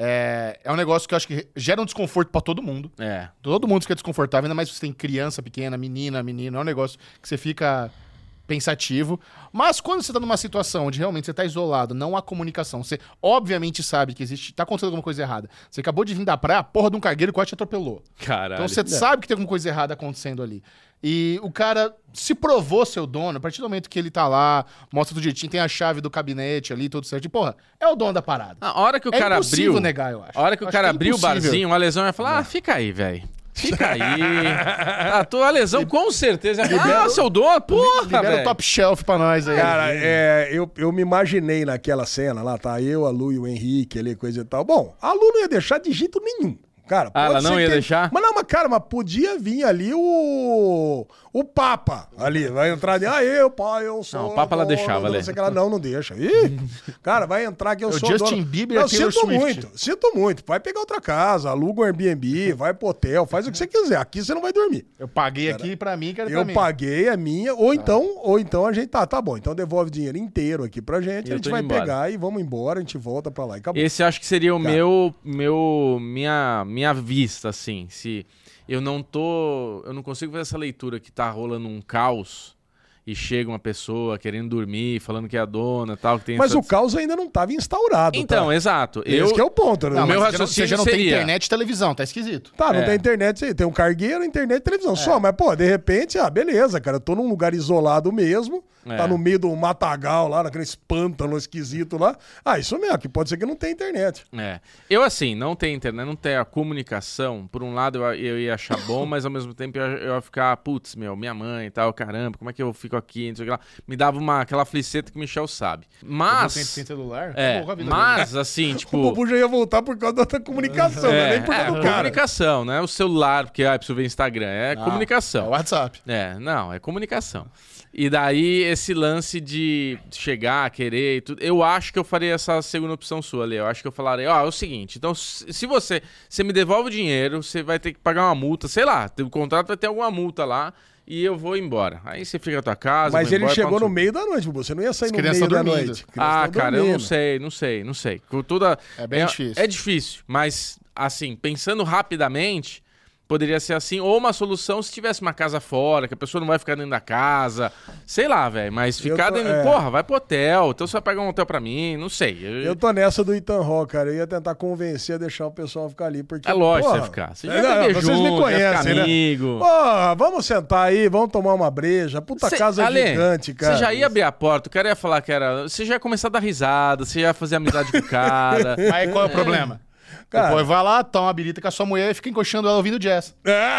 é um negócio que eu acho que gera um desconforto pra todo mundo. Todo mundo fica desconfortável, ainda mais se você tem criança pequena, menino. É um negócio que você fica... pensativo. Mas quando você tá numa situação onde realmente você tá isolado, não há comunicação, você obviamente sabe que tá acontecendo alguma coisa errada. Você acabou de vir da praia, a porra de um cargueiro quase te atropelou. Caralho. Então você sabe que tem alguma coisa errada acontecendo ali. E o cara se provou seu dono, a partir do momento que ele tá lá, mostra tudo jeitinho, tem a chave do gabinete ali, tudo certo. E, porra, é o dono da parada. A hora que o cara abriu... negar, eu acho. A hora que o cara abriu o barzinho, a Lesão ia falar, fica aí, velho. Fica aí. A tua Lesão com certeza ia falar, seu dono, porra, libera velho. o top shelf pra nós aí. Cara, eu me imaginei naquela cena lá, tá eu, a Lu e o Henrique ali, coisa e tal. Bom, a Lu não ia deixar de jeito nenhum. Cara, ela não ia deixar? Mas não, cara, podia vir ali o Papa ali, vai entrar ali, eu sou... Não, o Papa ela deixava, ali. Não deixa. Ih, cara, vai entrar que eu sou Justin Bieber não, e Taylor Swift. Sinto muito, vai pegar outra casa, aluga um Airbnb, vai pro hotel, faz o que você quiser, aqui você não vai dormir. Eu paguei aqui pra mim, quero pra mim. Eu paguei a minha, ou então a gente tá bom, então devolve o dinheiro inteiro aqui pra gente, a gente vai pegar e vamos embora, a gente volta pra lá e acabou. Esse acho que seria o minha vista, assim, se eu não consigo fazer essa leitura que tá rolando um caos e chega uma pessoa querendo dormir, falando que é a dona e tal. Que tem mas o caos ainda não estava instaurado. Então, tá? Exato. Esse que é o ponto. Né? O meu raciocínio você já não tem internet e televisão, tá esquisito. Tá, não tem internet, tem um cargueiro, internet e televisão só. Mas, pô, de repente, beleza, cara, eu tô num lugar isolado mesmo, tá no meio do matagal lá, naquele pântano esquisito lá. Isso mesmo, que pode ser que não tenha internet. Eu, assim, não tem internet, não tem a comunicação, por um lado eu ia achar bom, mas ao mesmo tempo eu ia ficar, putz, minha mãe e tal, caramba, como é que eu fico aqui, não sei o que lá. Me dava aquela fliceta que o Michel sabe. Mas... Sem celular? Mas, assim, tipo... O Bobu já ia voltar por causa da comunicação, né? Nem por causa do cara. Comunicação, né? O celular, porque preciso ver Instagram, comunicação. É WhatsApp. É comunicação. E daí, esse lance de chegar, querer e tudo, eu acho que eu faria essa segunda opção sua, Lê. Eu acho que eu falaria, é o seguinte, então, se você me devolve o dinheiro, você vai ter que pagar uma multa, sei lá, o contrato vai ter alguma multa lá, e eu vou embora. Aí você fica na tua casa, mas ele chegou no meio da noite, você não ia sair no meio da noite. Cara, eu não sei. É bem difícil. É difícil, mas, assim, pensando rapidamente... Poderia ser assim, ou uma solução se tivesse uma casa fora, que a pessoa não vai ficar dentro da casa, sei lá, velho, mas ficar dentro, porra, vai pro hotel, então você vai pegar um hotel pra mim, não sei. Eu tô nessa do Ethan Hawke, cara, eu ia tentar convencer a deixar o pessoal ficar ali, porque... É lógico que você ficar, você já vai ter vocês me conhecem, né? Amigo. Porra, vamos sentar aí, vamos tomar uma breja, casa gigante, cara. Você já ia abrir a porta, o cara ia falar que era... Você já ia começar a dar risada, você ia fazer amizade com o cara. Aí qual é o problema? Cara, depois vai lá, toma uma birita com a sua mulher e fica encoxando ela ouvindo jazz.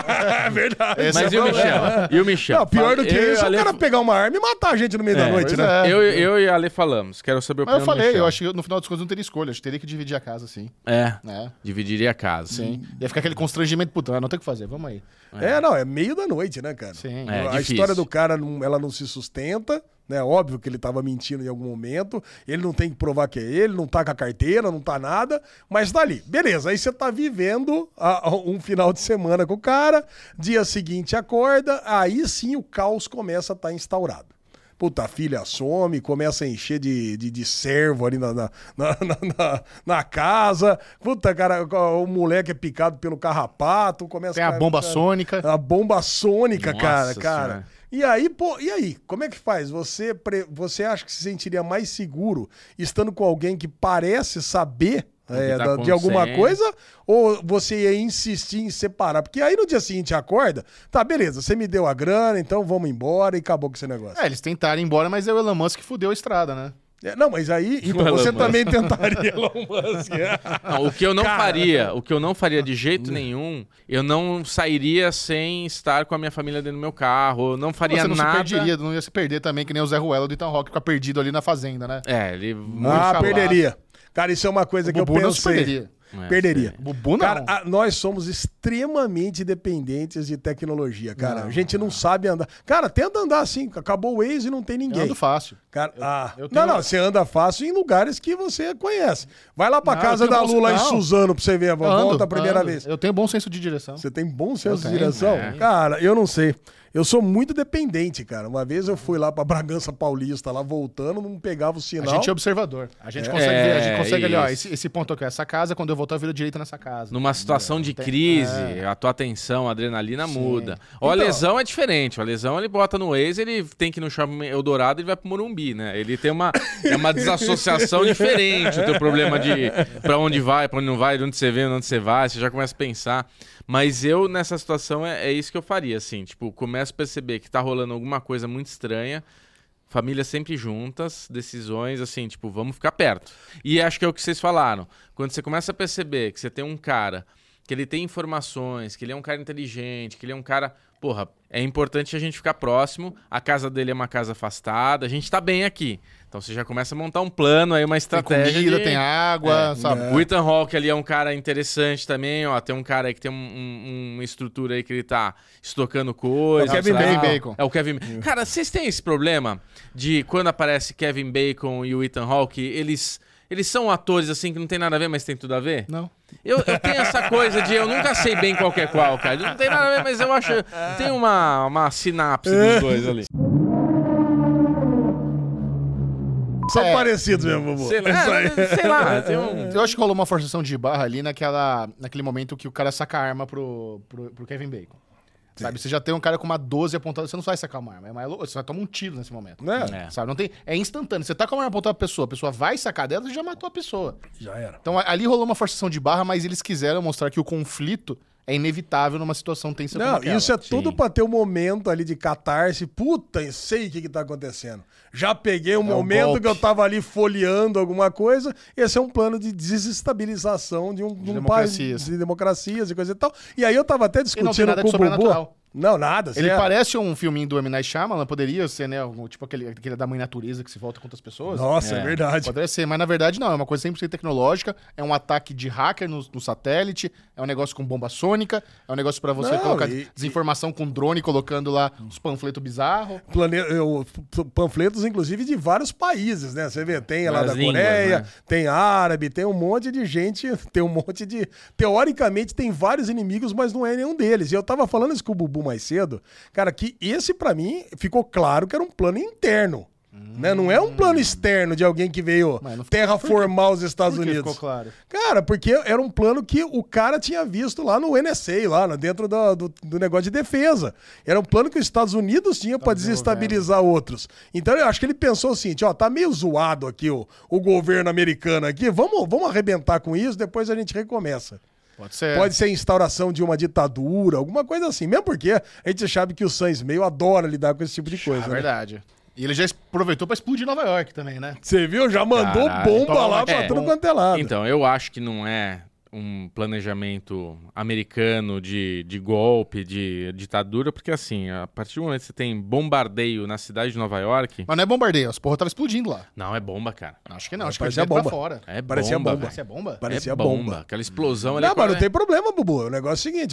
É verdade. Mas e o Michel? E o Michel? Não, pior do que isso é o cara pegar uma arma e matar a gente no meio da noite, né? Eu e a Ale falamos. Quero saber a opinião do Michel. Mas eu falei, eu acho que no final das contas não teria escolha. Acho que teria que dividir a casa, sim. Dividiria a casa. Sim. Ia ficar aquele constrangimento, puta, não tem o que fazer, vamos aí. É meio da noite, né, cara? Sim. A história do cara, ela não se sustenta. Né? Óbvio que ele tava mentindo em algum momento, ele não tem que provar que é ele, não tá com a carteira, não tá nada, mas tá ali. Beleza, aí você tá vivendo um final de semana com o cara, dia seguinte acorda, aí sim o caos começa a estar instaurado. Puta, a filha some, começa a encher de servo ali na casa. Puta, cara, o moleque é picado pelo carrapato, começa... Tem a bomba sônica. A bomba sônica, Nossa cara. Senhora. E aí, como é que faz? Você acha que se sentiria mais seguro estando com alguém que parece saber de alguma coisa? Ou você ia insistir em separar? Porque aí no dia seguinte acorda, tá, beleza, você me deu a grana, então vamos embora e acabou com esse negócio. Eles tentaram ir embora, mas o Elon Musk fudeu a estrada, né? Não, mas aí, então você também tentaria Elon Musk. Não, o que eu não faria de jeito nenhum, eu não sairia sem estar com a minha família dentro do meu carro, eu não faria nada. Não ia se perder também, que nem o Zé Ruela do Ethan Hawke, ficar perdido ali na fazenda, né? Ele... perderia. Cara, isso é uma coisa que eu pensei. Não se perderia. Perderia. Bubu não. Cara, nós somos extremamente dependentes de tecnologia, cara. A gente não sabe andar. Cara, tenta andar assim. Acabou o Waze e não tem ninguém. Eu ando fácil. Cara, você anda fácil em lugares que você conhece. Vai lá pra casa da Lula em Suzano pra você ver. Volta a primeira vez. Eu tenho bom senso de direção. Você tem bom senso de direção? Cara, eu não sei. Eu sou muito dependente, cara. Uma vez eu fui lá pra Bragança Paulista, lá voltando, não pegava o sinal. A gente é observador. A gente consegue ver, a gente consegue ali, ó, esse ponto aqui, essa casa, quando eu voltar eu viro direita nessa casa. Numa situação de crise, a tua atenção, a adrenalina muda. O Alesão é diferente. O Alesão, ele bota no Waze, ele tem que ir no Shopping Eldorado e vai pro Morumbi, né? Ele tem uma desassociação diferente. O teu problema de pra onde vai, pra onde não vai, de onde você vem, onde você vai, você já começa a pensar. Mas eu, nessa situação, é isso que eu faria, assim. Tipo, começo a perceber que tá rolando alguma coisa muito estranha, famílias sempre juntas, decisões, assim, tipo, vamos ficar perto. E acho que é o que vocês falaram. Quando você começa a perceber que você tem um cara, que ele tem informações, que ele é um cara inteligente, que ele é um cara... Porra, é importante a gente ficar próximo, a casa dele é uma casa afastada, a gente tá bem aqui. Então você já começa a montar um plano aí, uma estratégia. Tem comida, tem água, sabe? O Ethan Hawke ali é um cara interessante também, ó. Tem um cara aí que tem uma estrutura aí que ele tá estocando coisas. É o Kevin Bacon. É o Kevin. Cara, vocês têm esse problema de quando aparece Kevin Bacon e o Ethan Hawke, eles são atores assim que não tem nada a ver, mas tem tudo a ver? Não. Eu tenho essa coisa de eu nunca sei bem qual que é qual, cara. Não tem nada a ver, mas eu acho tem uma sinapse dos dois ali. São parecidos mesmo, Bubu. Sei lá, tem um... Eu acho que rolou uma forçação de barra ali naquele momento que o cara saca a arma pro Kevin Bacon. Sabe, você já tem um cara com uma 12 apontada, você não vai sacar uma arma. É mais louco, você vai tomar um tiro nesse momento. Sabe, não tem, é instantâneo. Você tá com a arma apontada pra pessoa, a pessoa vai sacar dela e já matou a pessoa. Já era. Então ali rolou uma forçação de barra, mas eles quiseram mostrar que o conflito é inevitável numa situação tensa como aquela. Isso é tudo pra ter um momento ali de catarse. Puta, sei o que tá acontecendo. Já peguei um momento golpe. que eu tava ali folheando alguma coisa. Esse é um plano de desestabilização de um país, de democracias e coisa e tal. E aí eu tava até discutindo com o Bubu. Não, nada. Ele parece um filminho do M. Night Shyamalan, poderia ser, né? Tipo aquele da mãe natureza que se volta contra as pessoas. Nossa, é verdade. Poderia ser, mas na verdade não. É uma coisa 100% tecnológica. É um ataque de hacker no satélite. É um negócio com bomba sônica. É um negócio pra você colocar desinformação com drone, colocando lá os panfletos bizarros. Panfletos, inclusive, de vários países, né? Você vê, tem lá da línguas, Coreia, né? tem árabe, tem um monte de gente, tem um monte de... Teoricamente, tem vários inimigos, mas não é nenhum deles. E eu tava falando isso com o Bubu mais cedo, cara, que esse pra mim ficou claro que era um plano interno, né? Não é um plano externo de alguém que veio terraformar os Estados Unidos. Ficou claro? Cara, porque era um plano que o cara tinha visto lá no NSA, lá dentro do negócio de defesa. Era um plano que os Estados Unidos tinham pra desestabilizar outros. Então eu acho que ele pensou o seguinte, ó, tá meio zoado aqui o governo americano aqui, vamos arrebentar com isso, depois a gente recomeça. Pode ser a instauração de uma ditadura, alguma coisa assim. Mesmo porque a gente sabe que o Sam Esmail adora lidar com esse tipo de coisa. É verdade. E ele já aproveitou pra explodir Nova York também, né? Você viu? Já mandou bomba lá pra tudo quanto é lado. Então, eu acho que não é um planejamento americano de golpe, de ditadura, porque assim, a partir do momento que você tem bombardeio na cidade de Nova York... Mas não é bombardeio, as porra tava explodindo lá. Não, é bomba, cara. Acho que não, acho que parecia bomba bomba. pra fora. Parecia bomba. Parecia bomba? Parecia bomba. Aquela explosão ali. Não, mas não tem problema, Bubu. O negócio é o seguinte,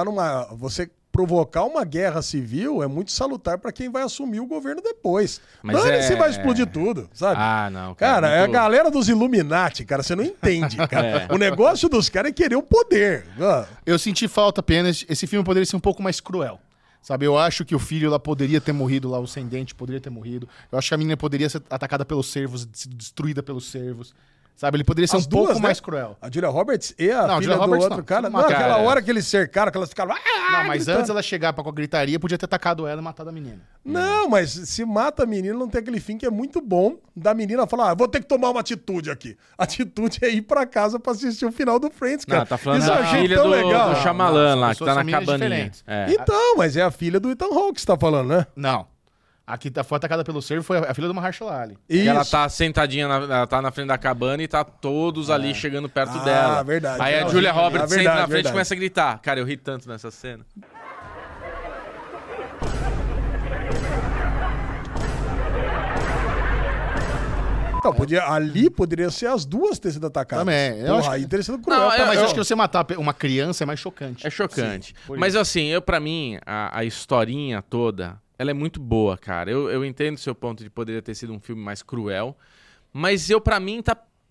você provocar uma guerra civil é muito salutar pra quem vai assumir o governo depois. Mas você vai explodir tudo, sabe? Ah, não. Cara, é a galera dos Illuminati, cara, você não entende, cara. O negócio dos caras é querer o poder. Eu senti falta apenas, esse filme poderia ser um pouco mais cruel. Sabe, eu acho que o filho lá poderia ter morrido, lá o sem dente poderia ter morrido. Eu acho que a menina poderia ser atacada pelos servos, destruída pelos servos. Sabe, ele poderia ser um pouco mais cruel. A Julia Roberts e a filha do outro cara. Não, aquela hora que eles cercaram, que elas ficaram... Não, mas gritando. Antes ela chegar com a gritaria, podia ter atacado ela e matado a menina. Não, mas se mata a menina, não tem aquele fim que é muito bom da menina falar, vou ter que tomar uma atitude aqui. A atitude é ir pra casa pra assistir o final do Friends, cara. Não, tá falando da filha do Shyamalan lá, que tá na cabaninha. Então, mas é a filha do Ethan Hawke que você tá falando, né? Não. A que foi atacada pelo servo foi a filha do Mahershala Ali. E ela tá sentadinha, ela tá na frente da cabana e tá todos ali chegando perto dela. Verdade. Aí a Julia Roberts entra na frente e começa a gritar. Cara, eu ri tanto nessa cena. Então, ali poderia ser as duas ter sido atacadas. Também. Aí teria sido cruel. Não, mas eu acho que você matar uma criança é mais chocante. É chocante. Sim, mas assim, pra mim, a historinha toda... Ela é muito boa, cara. Eu entendo o seu ponto de poderia ter sido um filme mais cruel, mas pra mim,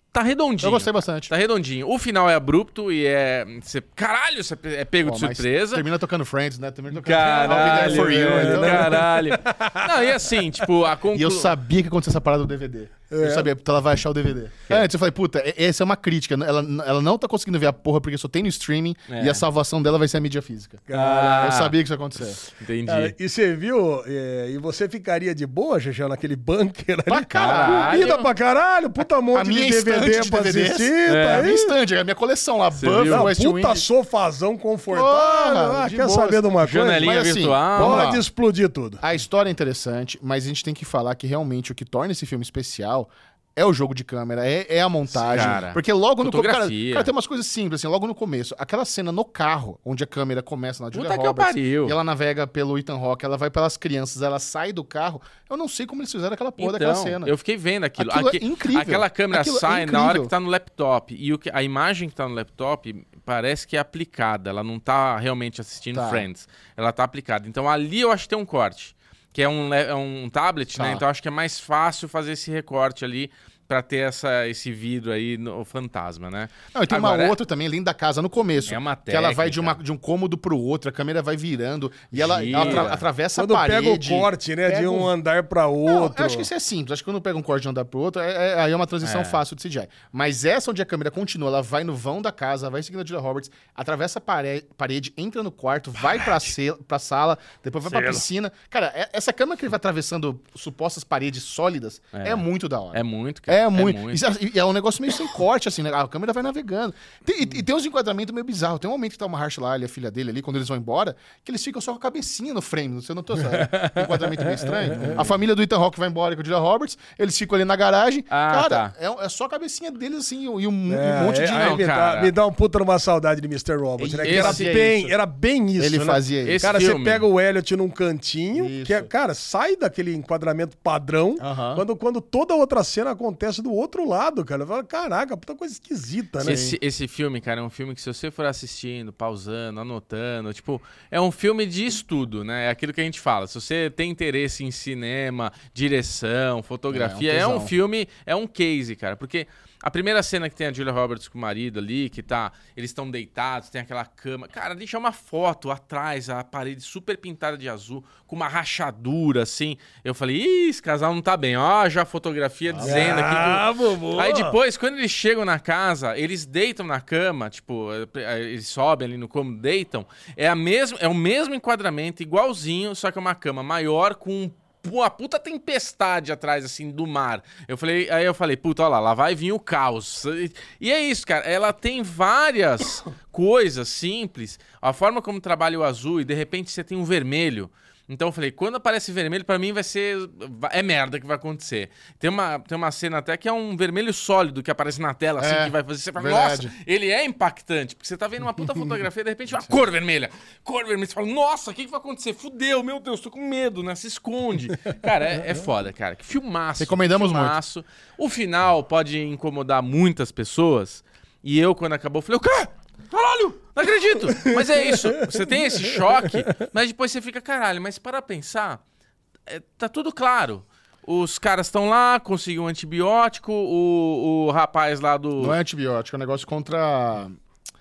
Tá redondinho. Eu gostei bastante. Tá redondinho. O final é abrupto e caralho, você é pego de surpresa. Termina tocando Friends, né? Termina tocando Caralho, For You, então. caralho. Não, e assim, tipo, E eu sabia que acontecia essa parada do DVD. Eu sabia, porque ela vai achar o DVD. Antes eu falei, puta, essa é uma crítica. Ela não tá conseguindo ver a porra porque só tem no streaming e a salvação dela vai ser a mídia física. Eu sabia que isso ia acontecer. Entendi. Cara, e você viu, e você ficaria de boa, Xexé, naquele bunker ali? Pra caralho. Comida pra caralho, puta monte de DVD pra assistir, tá A minha aí. estante, a minha coleção lá, Buffy, Não, West puta Wing. sofazão confortável. De Quer boas. saber de uma coisa? Janelinha Mas, assim, virtual. vamos lá. Pode explodir tudo. A história é interessante, mas a gente tem que falar que realmente o que torna esse filme especial é o jogo de câmera, é a montagem. Cara, porque logo no começo. fotografia. Cara, tem umas coisas simples, assim, logo no começo. Aquela cena no carro, onde a câmera começa na Julia Puta que eu Roberts, pariu. e ela navega pelo Ethan Hawke, ela vai pelas crianças, ela sai do carro. Eu não sei como eles fizeram aquela porra daquela cena. Eu fiquei vendo aquilo. Aquilo é incrível. Aquela câmera Aquilo é sai na incrível. hora que tá no laptop. E a imagem que tá no laptop parece que é aplicada. Ela não tá realmente assistindo Tá. Friends. Ela tá aplicada. Então ali eu acho que tem um corte. Que é um tablet, Tá. né? Então acho que é mais fácil fazer esse recorte ali pra ter esse vidro aí, no fantasma, né? Não, e tem Agora, uma outra também, além da casa, no começo. É uma que ela vai de, técnica. de um cômodo pro outro, a câmera vai virando, e ela Gira. atravessa Quando a parede. pega o corte, né, de pega um andar pra Não, outro. eu acho que isso é simples. Acho que quando pega um corte de um andar pro outro, aí é uma transição fácil de CGI. Mas essa onde a câmera continua, ela vai no vão da casa, vai seguindo a Julia Roberts, atravessa a parede, entra no quarto, vai pra sala, depois vai pra piscina. Cara, essa câmera que ele vai atravessando supostas paredes sólidas é muito da hora. É muito, cara. É muito. E é um negócio meio sem corte, assim, né? A câmera vai navegando. E tem uns enquadramentos meio bizarros. Tem um momento que tá o Mahershala, a filha dele ali, quando eles vão embora, que eles ficam só com a cabecinha no frame. Você notou esse enquadramento meio estranho? A família do Ethan Hawke vai embora com a Julia Roberts, eles ficam ali na garagem. Cara, tá. é só a cabecinha deles, assim, e um monte de... Não, cara. Me dá um puta numa saudade de Mr. Robot, né? Que era bem isso, Ele né? fazia isso. Esse Cara, filme. você pega o Elliot num cantinho, Isso. que é, cara, sai daquele enquadramento padrão, Aham. quando toda outra cena acontece do outro lado, cara. Fala, caraca, puta coisa esquisita, né? Esse filme, cara, é um filme que se você for assistindo, pausando, anotando, tipo, é um filme de estudo, né? É aquilo que a gente fala. Se você tem interesse em cinema, direção, fotografia, é um tesão. filme, é um case, cara. Porque a primeira cena que tem a Julia Roberts com o marido ali, que tá, eles estão deitados, tem aquela cama. Cara, deixa uma foto atrás, a parede super pintada de azul, com uma rachadura, assim. Eu falei, ih, esse casal não tá bem. Ó, já a fotografia dizendo aqui. vovô. Aí depois, quando eles chegam na casa, eles deitam na cama, tipo, eles sobem ali no cômodo, deitam. É o mesmo enquadramento, igualzinho, só que é uma cama maior com uma puta tempestade atrás, assim, do mar. Aí eu falei, puta, olha lá vai vir o caos. E é isso, cara. Ela tem várias coisas simples. A forma como trabalha o azul e de repente você tem um vermelho. Então eu falei, quando aparece vermelho, pra mim vai ser... É merda que vai acontecer. Tem uma cena até que é um vermelho sólido que aparece na tela, assim, que vai fazer... Você fala, verdade. nossa, ele é impactante. Porque você tá vendo uma puta fotografia e de repente uma cor vermelha. Cor vermelha. Você fala, nossa, o que vai acontecer? Fudeu, meu Deus, tô com medo, né? Se esconde. Cara, é foda, cara. Que filmaço. Recomendamos filmaço. O final pode incomodar muitas pessoas. E eu, quando acabou, falei, o quê? Caralho! Não acredito! Mas é isso. Você tem esse choque, mas depois você fica, caralho, mas para pensar, tá tudo claro. Os caras estão lá, conseguiu um antibiótico, o rapaz lá do... Não é antibiótico, é um negócio contra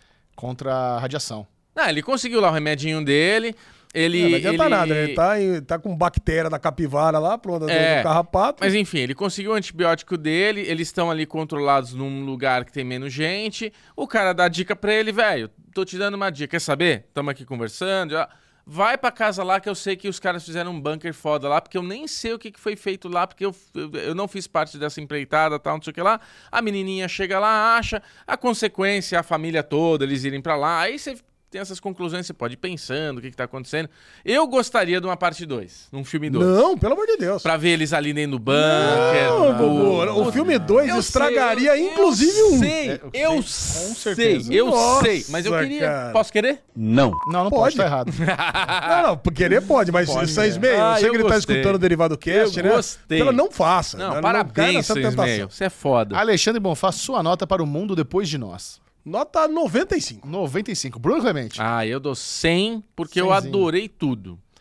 a radiação. Ah, ele conseguiu lá o remedinho dele. Não adianta nada, ele tá com bactéria da capivara lá, pronto, do carrapato. Mas enfim, ele conseguiu o antibiótico dele, eles estão ali controlados num lugar que tem menos gente. O cara dá dica pra ele, velho, tô te dando uma dica, quer saber? Tamo aqui conversando, vai pra casa lá que eu sei que os caras fizeram um bunker foda lá, porque eu nem sei o que foi feito lá, porque eu não fiz parte dessa empreitada, tal, não sei o que lá. A menininha chega lá, acha, a consequência, a família toda, eles irem pra lá, aí você... Tem essas conclusões, você pode ir pensando o que tá acontecendo. Eu gostaria de uma parte 2, num filme 2. Não, pelo amor de Deus. Pra ver eles ali dentro do bunker. O filme 2 estragaria, inclusive, um. Eu sei. Mas eu queria... Cara. Posso querer? Não, pode, tá errado. Não, querer pode, mas Sainz Meio, eu sei que ele tá gostei. escutando o Derivado Cast, né? Gostei. Não faça. Não, cai parabéns, nessa Sainz tentação. Meio. Você é foda. Alexandre Bonfá, sua nota para o mundo depois de nós. Nota 95. 95. Bruno Clemente. Eu dou 100 porque eu Cenzinho. adorei tudo.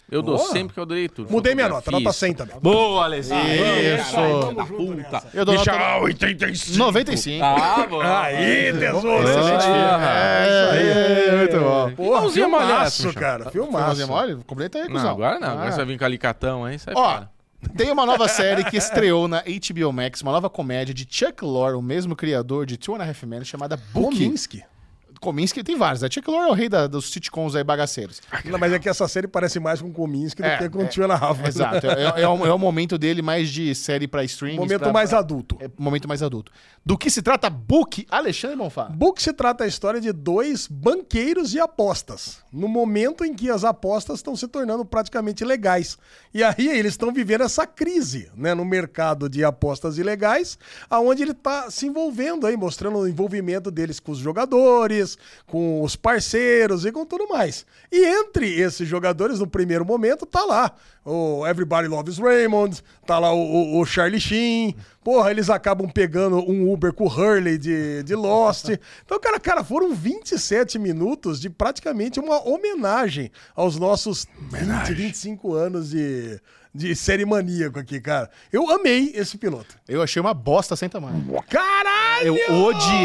Eu dou sempre que eu adorei tudo. Mudei minha nota 100 também. Boa, Alessandro. Isso. Puta. Eu dou Deixa nota 85. 95. Ah, bom. Aí, tesouro. Excelente. Isso aí. Muito bom. Porra, Mãozinha molhada, filmaço, Michel. cara. Filmazinha Filmaço. mole? Completa aí, Não, cuzão. agora não. Agora você vai vir com alicatão aí, sai Ó, fora. tem uma nova série que estreou na HBO Max, uma nova comédia de Chuck Lorre, o mesmo criador de Two and a Half Men, chamada Bookie. Kominsky. Kominsky tem vários, né? Chuck Lorre é o rei dos sitcoms aí bagaceiros. Não, mas é que essa série parece mais com Kominsky do que com o Two and a Half Men. Exato, é o momento dele mais de série pra streaming. Momento mais adulto. É momento mais adulto. Do que se trata Bookie, Alexandre Bonfá? Book se trata a história de dois banqueiros de apostas, no momento em que as apostas estão se tornando praticamente legais. E aí eles estão vivendo essa crise, né, no mercado de apostas ilegais, aonde ele está se envolvendo aí, mostrando o envolvimento deles com os jogadores, com os parceiros e com tudo mais. E entre esses jogadores, no primeiro momento, tá lá o Everybody Loves Raymond, tá lá o Charlie Sheen. Porra, eles acabam pegando um Uber com o Hurley de Lost. Então, cara, foram 27 minutos de praticamente uma homenagem aos nossos 20, 25 anos de série maníaco aqui, cara. Eu amei esse piloto. Eu achei uma bosta sem tamanho. Caralho! Eu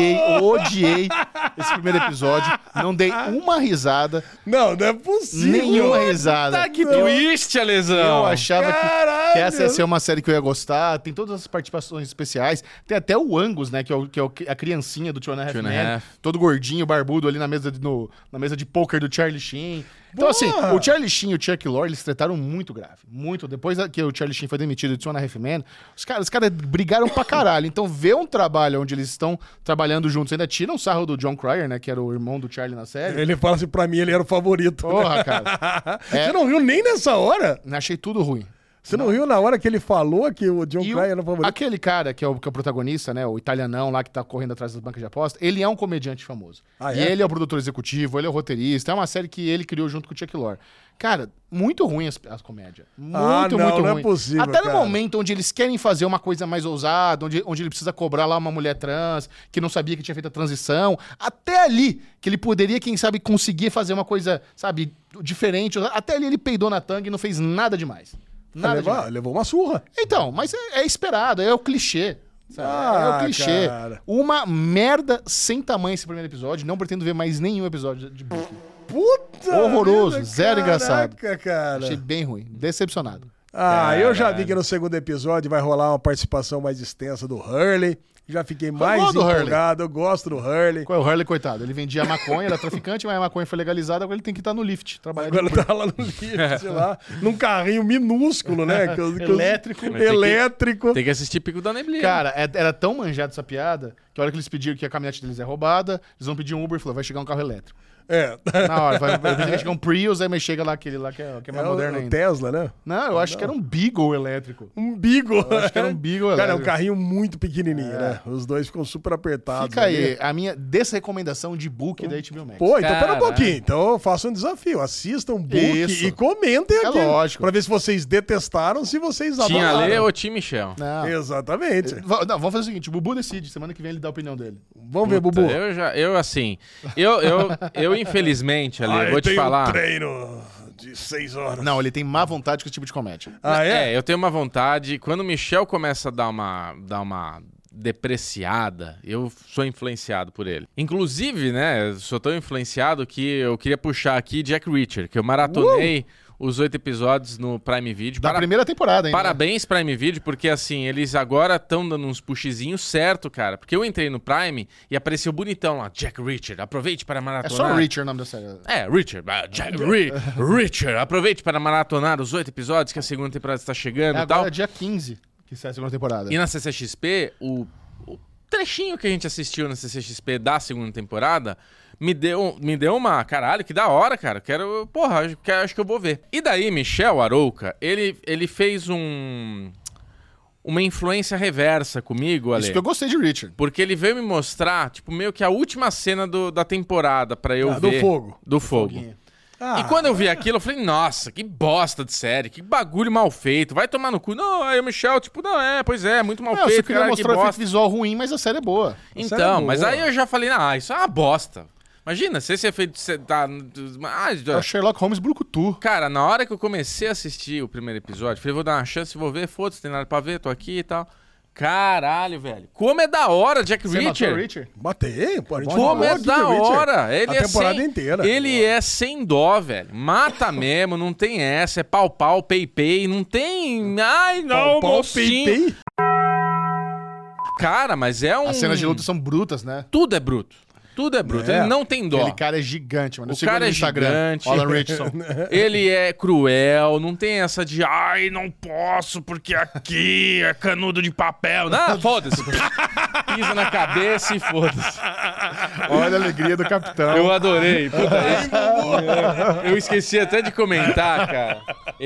odiei esse primeiro episódio. Não dei uma risada. Não é possível. Nenhuma risada. Tá que twist, Alesão. Eu achava Caralho! que essa ia ser uma série que eu ia gostar. Tem todas as participações especiais. Tem até o Angus, né? Que é a criancinha do Two and a Half Men. Todo gordinho, barbudo ali na mesa de poker do Charlie Sheen. Então, assim, o Charlie Sheen e o Chuck Lorre, eles trataram muito grave. Muito. Depois que o Charlie Sheen foi demitido do Two and a Half Men, os caras brigaram pra caralho. Então, ver um trabalho onde eles estão trabalhando juntos, ainda tiram um sarro do John Cryer, né? Que era o irmão do Charlie na série. Ele fala assim, pra mim, ele era o favorito. Porra, cara. Você não riu nem nessa hora? Achei tudo ruim. Você não riu na hora que ele falou que o John Cryer era o favorito? Aquele cara que é o protagonista, né? O italianão lá que tá correndo atrás das bancas de aposta, ele é um comediante famoso. Ah, e ele é o produtor executivo, ele é o roteirista. É uma série que ele criou junto com o Chuck Lorre. Cara, muito ruim as comédias. Muito ruim. Não é possível, Até no cara. momento onde eles querem fazer uma coisa mais ousada, onde ele precisa cobrar lá uma mulher trans, que não sabia que tinha feito a transição. Até ali, que ele poderia, quem sabe, conseguir fazer uma coisa, sabe, diferente. Até ali ele peidou na tanga e não fez nada demais. Levou uma surra. Então, mas é esperado, é o clichê. Sabe? É o clichê. Cara. Uma merda sem tamanho esse primeiro episódio. Não pretendo ver mais nenhum episódio de Bookie. Puta Horroroso, vida, zero engraçado. Cara. Achei bem ruim, decepcionado. Eu já vi que no segundo episódio vai rolar uma participação mais extensa do Hurley. Já fiquei mais gosto do empolgado. Eu gosto do Hurley. Qual é o Hurley, coitado? Ele vendia maconha, era traficante, mas a maconha foi legalizada, agora ele tem que estar no lift, trabalhando. Agora tá lá no lift, sei lá, num carrinho minúsculo, né? Elétrico. Tem que assistir Pico da Neblina. Cara, era tão manjado essa piada que a hora que eles pediram que a caminhonete deles é roubada, eles vão pedir um Uber e falou, vai chegar um carro elétrico. Na hora, vai chegar um Prius, aí mas chega lá aquele lá que é mais moderno ainda. Tesla, né? Não, eu acho que era um Beagle elétrico. Um Beagle. Eu acho que era um Beagle elétrico. Cara, é um carrinho muito pequenininho, né? Os dois ficam super apertados. Fica aí a minha desrecomendação de Book da HBO Max. Pô, então pera um pouquinho. Então eu faço um desafio. Assistam Book Isso. e comentem aqui. Lógico. Pra ver se vocês detestaram, se vocês Tinha adoraram. Lê ou Tim Michel? Não. Exatamente. Não, vamos fazer o seguinte, o Bubu decide, semana que vem ele dá a opinião dele. Vamos ver, Bubu. Eu infelizmente, Ale, vou te falar. Um treino de 6 horas. Não, ele tem má vontade com esse tipo de comédia. Eu tenho uma vontade. Quando o Michel começa a dar uma depreciada, eu sou influenciado por ele. Inclusive, né, sou tão influenciado que eu queria puxar aqui Jack Reacher, que eu maratonei os 8 episódios no Prime Video. Da primeira temporada, hein? Parabéns, Prime Video, porque assim, eles agora estão dando uns pushzinhos certo, cara. Porque eu entrei no Prime e apareceu bonitão lá, Jack Reacher, aproveite para É maratonar. só Reacher o nome da série. Reacher. Reacher, aproveite para maratonar os 8 episódios que a segunda temporada está chegando e tal. Agora é dia 15, que sai a segunda temporada. E na CCXP, o trechinho que a gente assistiu na CCXP da segunda temporada me deu uma... Caralho, que da hora, cara. Quero... Porra, acho que eu vou ver. E daí, Michel Arouca, ele fez uma influência reversa comigo, Ale. Isso que eu gostei de Reacher. Porque ele veio me mostrar, tipo, meio que a última cena da temporada pra eu ver. Do fogo. Do fogo. E quando eu vi aquilo, eu falei, nossa, que bosta de série, que bagulho mal feito, vai tomar no cu. Não, aí o Michel, tipo, pois é, muito mal Você feito, queria cara, que mostrar o efeito bosta. visual ruim, mas a série é boa. Então, mas aí eu já falei, isso é uma bosta. Imagina, se esse efeito você tá... É o Sherlock Holmes brucutu. Cara, na hora que eu comecei a assistir o primeiro episódio, falei, vou dar uma chance, vou ver, foda-se, tem nada pra ver, tô aqui e tal. Caralho, velho. Como é da hora, Jack Reacher. Matei, pô. A gente Como é da hora. Ele a temporada inteira. Ele é sem dó, velho. Mata mesmo, não tem essa. É pau, pei, não tem... Ai, não, mocinho. Pei. Cara, mas é um... As cenas de luta são brutas, né? Tudo é bruto. Tudo é bruto. É. Ele não tem dó. Aquele cara é gigante, mano. O cara é gigante. Alan Richardson. Ele é cruel, não tem essa de ai, não posso porque aqui é canudo de papel. Não, foda-se. Pisa na cabeça e foda-se. Olha a alegria do capitão. Eu adorei. Puta, eu esqueci até de comentar, cara.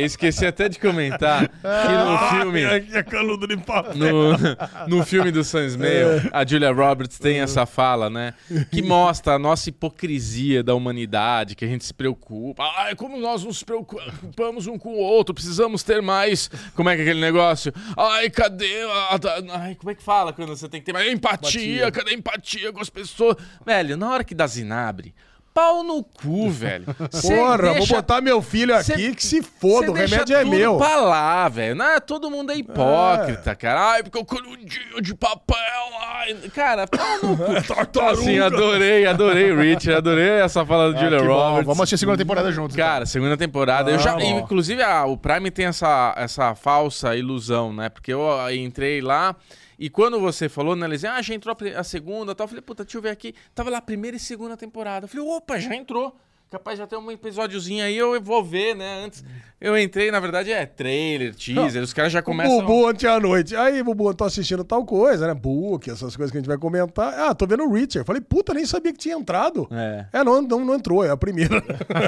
Que no filme... É canudo de papel. No filme do Sam Smith, a Julia Roberts tem essa fala, né? Que mostra a nossa hipocrisia da humanidade, que a gente se preocupa. Ai, como nós nos preocupamos um com o outro, precisamos ter mais... Como é que é aquele negócio? Ai, cadê... Ai, como é que fala quando você tem que ter mais empatia? Cadê a empatia com as pessoas? Velho, na hora que dá zinabre... Pau no cu, velho. Porra, vou botar meu filho aqui que se foda, o remédio é meu. Pra lá, velho. Todo mundo é hipócrita, cara. Ai, porque o canudinho de papel. Ai. Cara, pau no cu. Assim, adorei Richard, adorei essa fala do Julia Roberts. Vamos assistir a segunda temporada juntos. Cara, segunda temporada. Inclusive, o Prime tem essa falsa ilusão, né? Porque eu entrei lá. E quando você falou, né, eles já entrou a segunda e tal, eu falei, puta, deixa eu ver aqui. Tava lá a primeira e segunda temporada. Eu falei, opa, já entrou. Capaz já tem um episódiozinho aí, eu vou ver, né? Antes eu entrei, na verdade, trailer, teaser, os caras já começam... Bubu ontem à noite. Aí, Bubu, eu tô assistindo tal coisa, né? Book, essas coisas que a gente vai comentar. Ah, tô vendo o Richard. Falei, puta, nem sabia que tinha entrado. Não entrou, é a primeira.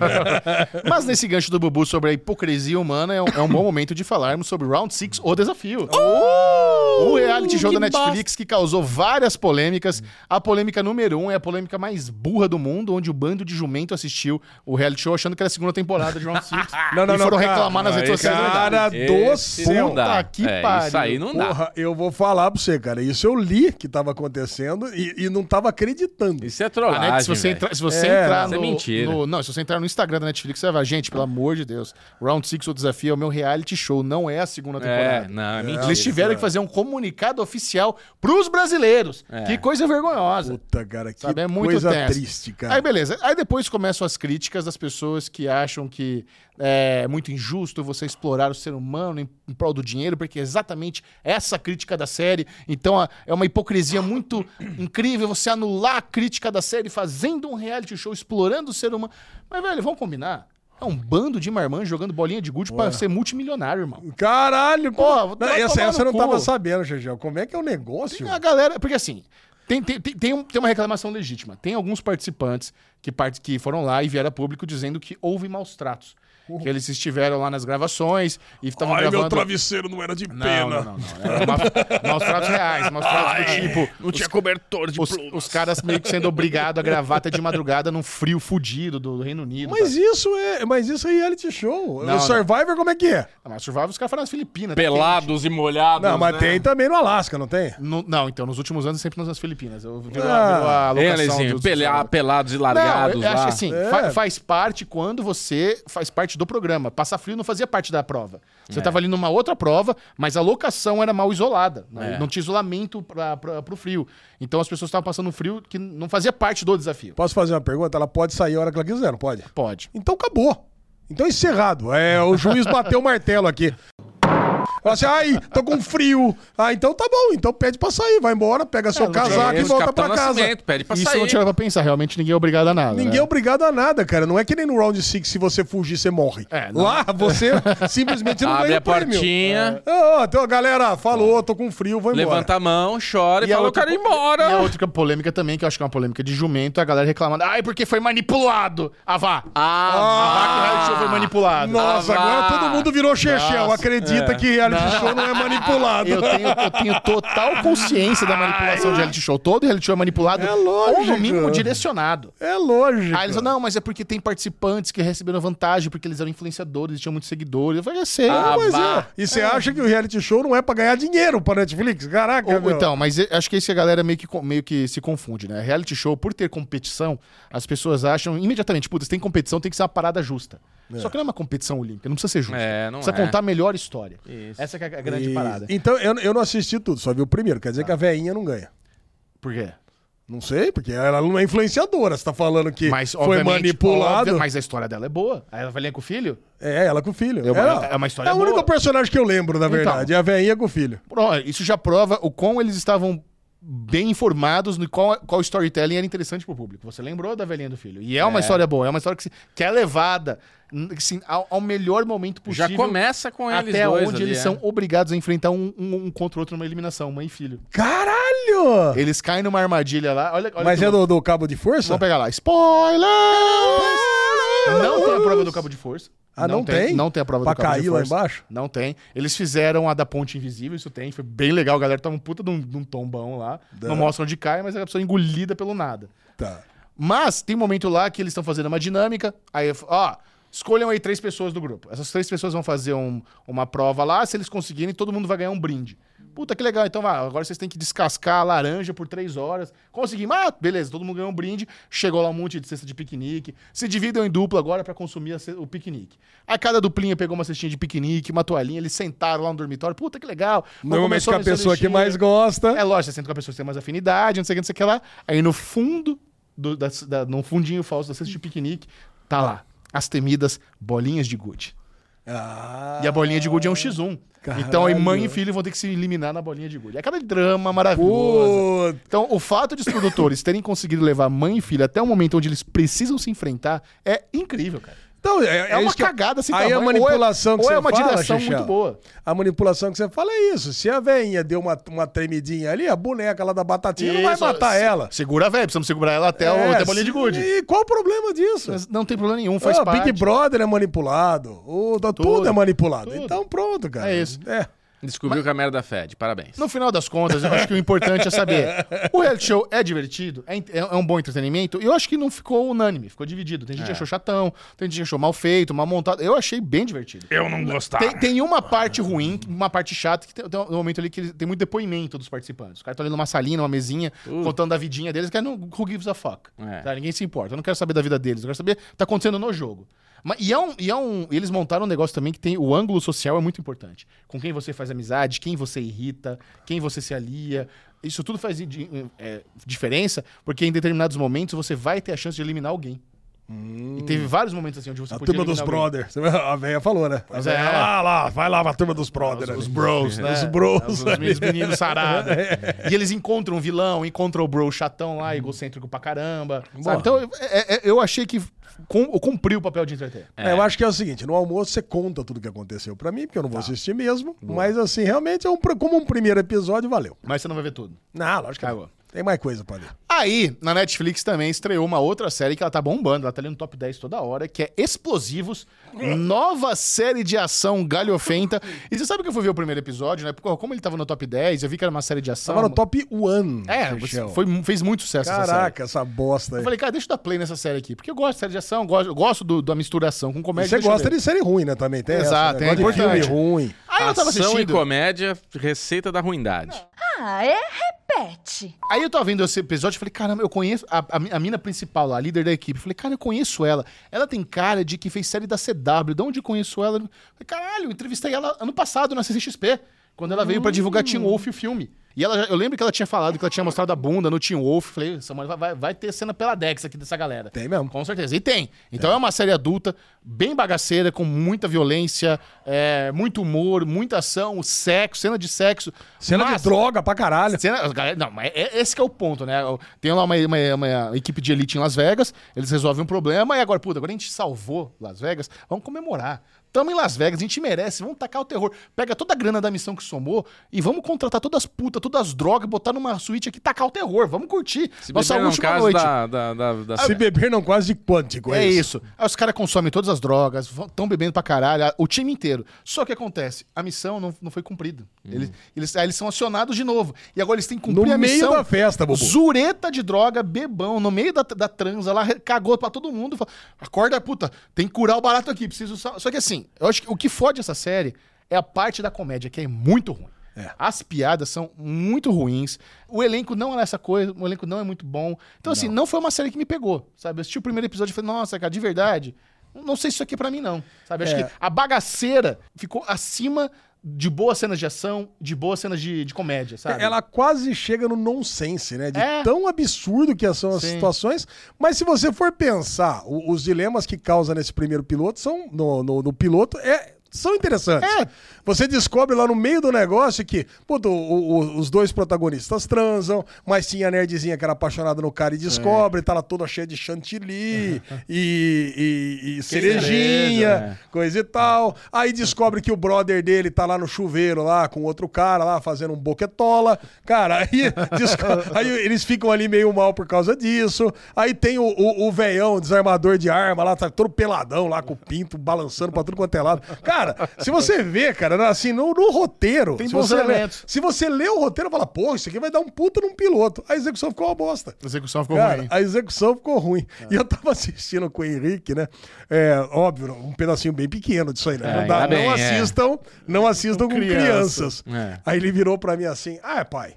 Mas nesse gancho do Bubu sobre a hipocrisia humana, é um bom momento de falarmos sobre Round 6, O Desafio. O reality show da Netflix que causou várias polêmicas. A polêmica número 1 é a polêmica mais burra do mundo, onde o bando de jumento assistiu o reality show achando que era a segunda temporada de Round 6. E foram reclamar nas redes sociais. Cara do céu. Puta que pariu. Isso aí não dá. Porra, eu vou falar pra você, cara. Isso eu li que tava acontecendo e não tava acreditando. Isso é trollagem, se você entrar isso é mentira. Se você entrar no Instagram da Netflix, você vai ver, gente, pelo amor de Deus, Round 6, O Desafio é o meu reality show, não é a segunda temporada. Não, é mentira. Eles tiveram que fazer um comunicado oficial pros brasileiros. Que coisa vergonhosa. Puta, cara, que é muito coisa tenso. triste, cara. Aí, beleza. Aí depois começam as críticas das pessoas que acham que é muito injusto você explorar o ser humano em prol do dinheiro, porque é exatamente essa crítica da série. Então é uma hipocrisia muito incrível você anular a crítica da série fazendo um reality show explorando o ser humano. Mas, velho, vamos combinar? É um bando de marmãs jogando bolinha de gude pra ser multimilionário, irmão. Caralho, pô. Essa eu não cu. tava sabendo, Gegel. Como é que é o negócio? Tem a galera... Porque assim... Tem uma reclamação legítima. Tem alguns participantes que foram lá e vieram a público dizendo que houve maus tratos. Que eles estiveram lá nas gravações e estavam gravando... meu travesseiro não era de pena. Não. Era maus tratos reais. Maus tratos do tipo... Não tinha cobertor de plumas. Os caras meio que sendo obrigados a gravar até de madrugada num frio fudido do Reino Unido. Mas isso é reality show. O Survivor como é que é? Mas Survivor os caras foram nas Filipinas. Pelados e molhados. Não, mas tem também no Alasca, não tem? Não, então, nos últimos anos sempre nas Filipinas. Eu vi a locação pelados e largados eu lá. acho que assim, faz parte quando você faz parte do programa. Passar frio não fazia parte da prova. Você tava ali numa outra prova, mas a locação era mal isolada. Não tinha isolamento pro frio. Então as pessoas estavam passando um frio que não fazia parte do desafio. Posso fazer uma pergunta? Ela pode sair a hora que ela quiser, não pode? Pode. Então acabou. Então encerrado. O juiz bateu o martelo aqui. Fala assim, ai, tô com frio. Ah, então tá bom, então pede pra sair, vai embora, pega seu casaco e volta pra casa. Pede pra Isso sair. não te leva a pensar, realmente ninguém é obrigado a nada. Ninguém é obrigado a nada, cara. Não é que nem no Round 6, se você fugir, você morre. Lá, você simplesmente não abre ganha a portinha. Então, galera, falou, tô com frio, vou embora. Levanta a mão, chora e fala, eu quero ir embora. E a outra polêmica também, que eu acho que é uma polêmica de jumento, a galera reclamando, ai, porque foi manipulado. A vá que o reality show foi manipulado. Nossa, agora todo mundo virou Chechel. Acredita que reality reality show não é manipulado. Eu tenho total consciência da manipulação de reality show. Todo reality show é manipulado. É lógico. Ou no mínimo direcionado. É lógico. Aí eles falam, não, mas é porque tem participantes que receberam vantagem, porque eles eram influenciadores, tinham muitos seguidores. Eu falei, sei. Mas E você acha que o reality show não é pra ganhar dinheiro pra Netflix? Caraca, meu. Então, mas acho que isso a galera meio que se confunde, né? Reality show, por ter competição, as pessoas acham imediatamente, putz, tem competição, tem que ser uma parada justa. Só que não é uma competição olímpica, não precisa ser justa. Não precisa contar a melhor história. Isso. Essa que é a grande parada. Então, eu não assisti tudo, só vi o primeiro. Quer dizer que a veinha não ganha. Por quê? Não sei, porque ela não é influenciadora. Você tá falando que Mas, foi manipulado. Mas a história dela é boa. Ela vai com o filho? É, ela com o filho. É uma história boa. É o único personagem que eu lembro, na verdade. É a veinha com o filho. Isso já prova o quão eles estavam bem informados no qual storytelling era interessante pro público. Você lembrou da velhinha do filho. E é uma história boa. É uma história que é levada assim, ao melhor momento possível. Já começa com eles até dois onde ali, eles são obrigados a enfrentar um contra o outro numa eliminação, mãe e filho. Caralho! Eles caem numa armadilha lá. Olha Mas é do cabo de força? Vamos pegar lá. Spoiler! Não tem a prova do cabo de força. Não tem? Não tem a prova pra do cabo de cair força. lá embaixo? Não tem. Eles fizeram a da ponte invisível, isso tem. Foi bem legal. A galera tava um puta de um tombão lá. Não mostra onde cai, mas é a pessoa engolida pelo nada. Tá. Mas tem um momento lá que eles estão fazendo uma dinâmica. Aí, escolham aí 3 pessoas do grupo. Essas 3 pessoas vão fazer uma prova lá. Se eles conseguirem, todo mundo vai ganhar um brinde. Puta, que legal. Então, agora vocês têm que descascar a laranja por 3 horas. Conseguimos. Beleza, todo mundo ganhou um brinde. Chegou lá um monte de cesta de piquenique. Se dividam em dupla agora pra consumir o piquenique. Aí cada duplinha pegou uma cestinha de piquenique, uma toalhinha. Eles sentaram lá no dormitório. Puta, que legal. Normalmente com a pessoa que mais gosta. É lógico, você senta com a pessoa que tem mais afinidade, não sei o que lá. Aí no fundo, num fundinho falso da cesta de piquenique, tá lá. As temidas bolinhas de gude. E a bolinha de gude é um X1. Caralho. Então aí mãe e filho vão ter que se eliminar na bolinha de gude. É aquela drama maravilhosa. Então o fato de os produtores terem conseguido levar mãe e filho até o momento onde eles precisam se enfrentar é incrível, cara. Então, é uma cagada assim. Aí a manipulação que você fala, ou é uma direção muito boa. A manipulação que você fala é isso. Se a veinha deu uma tremidinha ali, a boneca lá da batatinha não vai matar ela. Segura a velha, precisamos segurar ela até a bolinha de gude. E qual o problema disso? Mas não tem problema nenhum, faz parte. Big Brother é manipulado. Tudo é manipulado. Tudo. Então pronto, cara. É isso. Descobriu que a merda fede. Parabéns. No final das contas, eu acho que o importante é saber. O reality show é divertido, é um bom entretenimento, e eu acho que não ficou unânime, ficou dividido. Tem gente que achou chatão, tem gente que achou mal feito, mal montado. Eu achei bem divertido. Eu não gostava. Tem uma parte ruim, uma parte chata, que tem um momento ali que tem muito depoimento dos participantes. Os caras estão ali numa salinha, numa mesinha, contando a vidinha deles, que who gives a fuck? Tá? Ninguém se importa. Eu não quero saber da vida deles, eu quero saber o que tá acontecendo no jogo. Eles montaram um negócio também que tem o ângulo social é muito importante. Com quem você faz amizade, quem você irrita, quem você se alia. Isso tudo faz diferença, porque em determinados momentos você vai ter a chance de eliminar alguém. E teve vários momentos assim onde você podia eliminar A turma dos brothers. A velha falou, né? Mas vai lá pra turma dos brothers. Os bros, né? Os bros. Os meninos sarados. E eles encontram um vilão, encontram o bro chatão lá, egocêntrico pra caramba. Sabe? Então, eu achei que cumpriu o papel de entreter. Eu acho que é o seguinte, no almoço você conta tudo o que aconteceu pra mim, porque eu não vou assistir mesmo. Mas assim, realmente, como um primeiro episódio, valeu. Mas você não vai ver tudo. Não, lógico que não. Tem mais coisa pra ver. Aí, na Netflix também estreou uma outra série que ela tá bombando, ela tá ali no top 10 toda hora, que é Explosivos, nova série de ação galhofenta. E você sabe que eu fui ver o primeiro episódio, né? Porque como ele tava no top 10, eu vi que era uma série de ação. Tava no top 1. Fez muito sucesso essa série. Caraca, essa bosta aí. Eu falei, cara, deixa eu dar play nessa série aqui, porque eu gosto de série de ação, eu gosto da misturação com comédia. E você gosta de série ruim, né? Também tem Exato, essa, né? é importante. De filme ruim. Aí eu tava Ação assistindo. e comédia, receita da ruindade. Repete. Aí eu tava vendo esse episódio e falei, caramba, eu conheço a mina principal lá, a líder da equipe. Eu falei, cara, eu conheço ela. Ela tem cara de que fez série da CW. De onde eu conheço ela? Eu falei, caralho, eu entrevistei ela ano passado na CCXP, quando ela veio pra divulgar Teen Wolf, o filme. E eu lembro que ela tinha falado que ela tinha mostrado a bunda no Teen Wolf. Falei, Samuel, vai ter cena pela Dex aqui dessa galera. Tem mesmo. Com certeza. E tem. Então é uma série adulta, bem bagaceira, com muita violência, muito humor, muita ação, sexo, cena de sexo. Cena de droga pra caralho. Não, mas esse que é o ponto, né? Tem lá uma equipe de elite em Las Vegas, eles resolvem um problema e agora a gente salvou Las Vegas, vamos comemorar. Tamo em Las Vegas, a gente merece, vamos tacar o terror. Pega toda a grana da missão que somou e vamos contratar todas as putas, todas as drogas, botar numa suíte aqui e tacar o terror. Vamos curtir. Nossa última noite. Se beber não quase de quântico, é isso. Aí os caras consomem todas as drogas, estão bebendo pra caralho, o time inteiro. Só que acontece, a missão não foi cumprida. Aí eles são acionados de novo. E agora eles têm que cumprir a missão. No meio da festa, Bubu. Zureta de droga, bebão, no meio da transa lá, cagou pra todo mundo. Falou, acorda, puta, tem que curar o barato aqui, preciso... Só que assim, eu acho que o que fode essa série é a parte da comédia, que é muito ruim. As piadas são muito ruins. O elenco não é essa coisa, o elenco não é muito bom. Então, assim, não foi uma série que me pegou, sabe? Eu assisti o primeiro episódio e falei, nossa, cara, de verdade, não sei se isso aqui é pra mim, não. Sabe? Acho que a bagaceira ficou acima de boas cenas de ação, de boas cenas de comédia, sabe? Ela quase chega no nonsense, né? De tão absurdo que são as situações. Mas se você for pensar, os dilemas que causa nesse primeiro piloto são, no piloto, são interessantes. Você descobre lá no meio do negócio que os dois protagonistas transam, mas tinha a nerdzinha que era apaixonada no cara e descobre, tá lá toda cheia de chantilly e cerejinha, coisa e tal. Aí descobre que o brother dele tá lá no chuveiro lá com outro cara lá fazendo um boquetola. Cara, aí eles ficam ali meio mal por causa disso. Aí tem o velhão, desarmador de arma lá, tá todo peladão lá com o pinto balançando pra tudo quanto é lado. Cara, se você vê, cara, assim, no roteiro... Tem bons elementos. Se você lê o roteiro, fala, pô, isso aqui vai dar um puta num piloto. A execução ficou uma bosta. A execução ficou cara, ruim. A execução ficou ruim. E eu tava assistindo com o Henrique, né? Óbvio, um pedacinho bem pequeno disso aí, né? Não assistam com crianças. Aí ele virou pra mim assim, pai...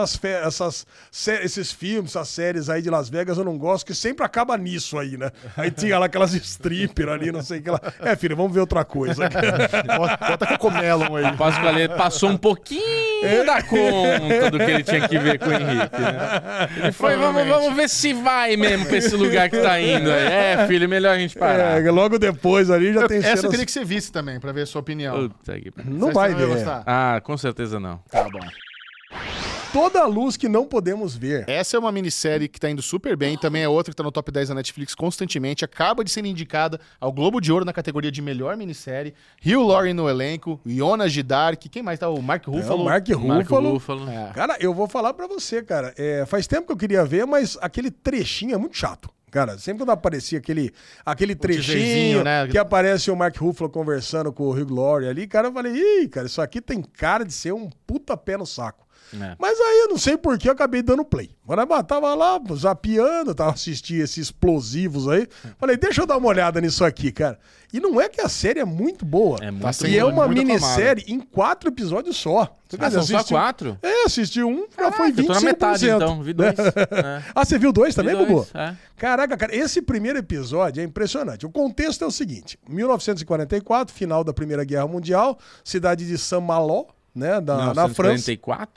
Esses filmes, essas séries aí de Las Vegas eu não gosto, que sempre acaba nisso aí, né? Aí tinha lá aquelas strippers ali, não sei o que lá. Filho, vamos ver outra coisa. Bota Cocomelon aí. O Pascoalete passou um pouquinho da conta do que ele tinha que ver com o Henrique, né? Ele foi, vamos ver se vai mesmo pra esse lugar que tá indo. Filho, melhor a gente parar. Logo depois ali já tem cenas... Essa eu queria que você visse também, pra ver a sua opinião. Não vai ver. Com certeza não. Tá bom. Toda a luz que não podemos ver. Essa é uma minissérie que tá indo super bem, também é outra que tá no top 10 da Netflix constantemente, acaba de ser indicada ao Globo de Ouro na categoria de melhor minissérie, Hugh Laurie no elenco, Jonas de Dark, quem mais tá? O Mark Ruffalo. O Mark Ruffalo. Cara, eu vou falar pra você, cara, faz tempo que eu queria ver, mas aquele trechinho é muito chato. Cara, sempre quando aparecia aquele trechinho, né? Que aparece o Mark Ruffalo conversando com o Hugh Laurie ali, cara, eu falei, cara, isso aqui tem cara de ser um puta pé no saco. Mas aí eu não sei por que eu acabei dando play. Eu tava lá zapeando, tava assistindo esses explosivos aí. Falei, deixa eu dar uma olhada nisso aqui, cara. E não é que a série é muito boa. E é uma minissérie em 4 episódios só. São só 4? Assisti um, já foi 25%. Eu tô na metade, então. Vi 2. Você viu 2 também, Bubu? É. Caraca, cara, esse primeiro episódio é impressionante. O contexto é o seguinte. 1944, final da Primeira Guerra Mundial, cidade de Saint-Malo, né, na França.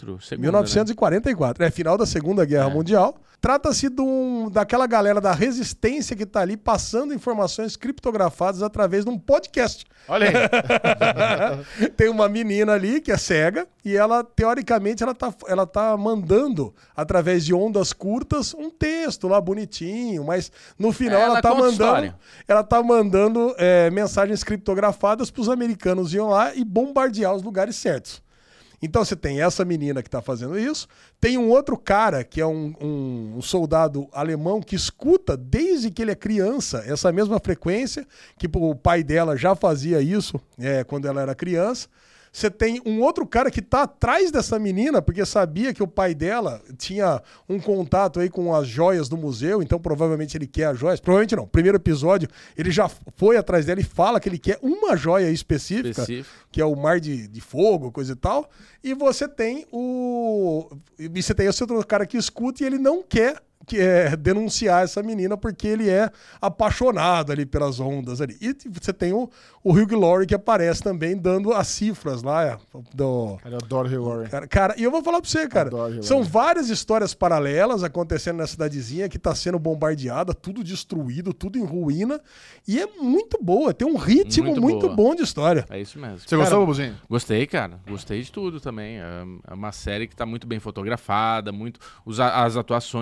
1944, final da Segunda Guerra Mundial. Trata-se daquela galera da resistência que tá ali passando informações criptografadas através de um podcast. Olha aí. Tem uma menina ali que é cega e ela, teoricamente, ela tá mandando, através de ondas curtas, um texto lá bonitinho, mas no final ela tá mandando mensagens criptografadas pros americanos irem lá e bombardear os lugares certos. Então você tem essa menina que está fazendo isso, tem um outro cara que é um soldado alemão que escuta desde que ele é criança essa mesma frequência, que o pai dela já fazia isso quando ela era criança. Você tem um outro cara que tá atrás dessa menina, porque sabia que o pai dela tinha um contato aí com as joias do museu, então provavelmente ele quer as joias. Provavelmente não. Primeiro episódio, ele já foi atrás dela e fala que ele quer uma joia específica, que é o Mar de Fogo, coisa e tal. E você tem esse outro cara que escuta e ele não quer denunciar essa menina porque ele é apaixonado ali pelas ondas ali. E você tem o Hugh Laurie que aparece também dando as cifras lá. Eu adoro Hugh Laurie. Cara, e eu vou falar pra você, cara, são várias histórias paralelas acontecendo na cidadezinha que tá sendo bombardeada, tudo destruído, tudo em ruína, e é muito boa, tem um ritmo muito bom de história. É isso mesmo. Você gostou, Bubuzinho? Gostei, cara. Gostei de tudo também. É uma série que tá muito bem fotografada, as atuações todas.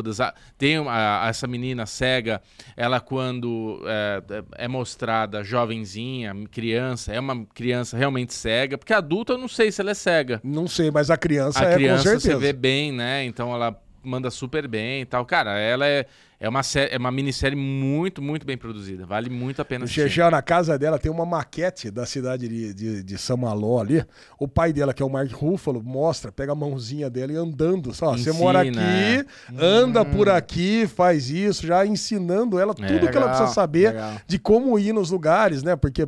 todas. Tem essa menina cega, ela quando é mostrada jovenzinha, criança, é uma criança realmente cega, porque adulta eu não sei se ela é cega. Não sei, mas a criança com certeza. Você vê bem, né? Então ela manda super bem e tal. Cara, ela é uma minissérie muito, muito bem produzida. Vale muito a pena assistir. Na casa dela tem uma maquete da cidade de Saint-Malo ali. O pai dela, que é o Mark Ruffalo, pega a mãozinha dela e andando. Você mora aqui, anda por aqui, faz isso, já ensinando ela tudo que ela precisa saber de como ir nos lugares, né? Porque,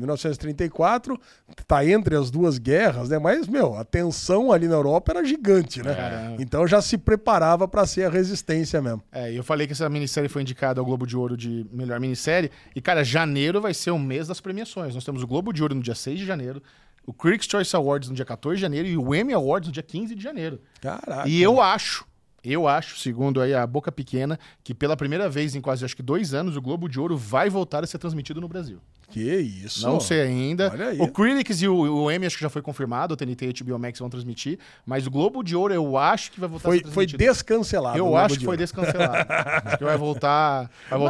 1934 tá entre as duas guerras, né? Mas, a tensão ali na Europa era gigante, né? Então já se preparava pra ser a resistência mesmo. Eu falei que essa minissérie foi indicada ao Globo de Ouro de melhor minissérie. E, cara, janeiro vai ser o mês das premiações. Nós temos o Globo de Ouro no dia 6 de janeiro, o Critics' Choice Awards no dia 14 de janeiro e o Emmy Awards no dia 15 de janeiro. Caraca. E eu acho, segundo aí a boca pequena, que pela primeira vez em quase, acho que 2 anos, o Globo de Ouro vai voltar a ser transmitido no Brasil. Que isso? Não sei ainda. Olha aí. O Critics e o Emmy acho que já foi confirmado, o TNT e o HBO Max vão transmitir, mas o Globo de Ouro eu acho que vai voltar a ser transmitido. Foi descancelado. Eu acho que foi descancelado. Acho que vai voltar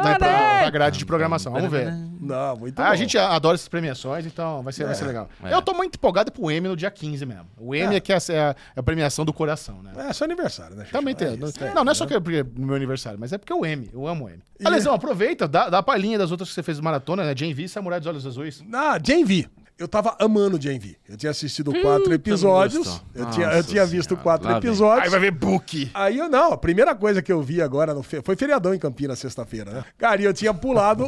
pra grade de programação. Vamos ver. Não, muito bom. A gente adora essas premiações, então vai ser legal. Eu tô muito empolgado pro Emmy no dia 15 mesmo. O Emmy é que é a premiação do coração, né? É seu aniversário, né? Também tem. Não é só porque é no meu aniversário, mas é porque o Emmy. Eu amo o Emmy. Alesão, aproveita, dá a palhinha das outras que você fez maratona, né? Jane V e Samurai dos Olhos Azuis. Jane V. Eu tava amando Jane V. Eu tinha assistido 4 episódios. Eu tinha visto 4 episódios. Aí vai ver Book. Aí a primeira coisa que eu vi agora foi feriadão em Campinas, sexta-feira, né? Cara, e eu tinha pulado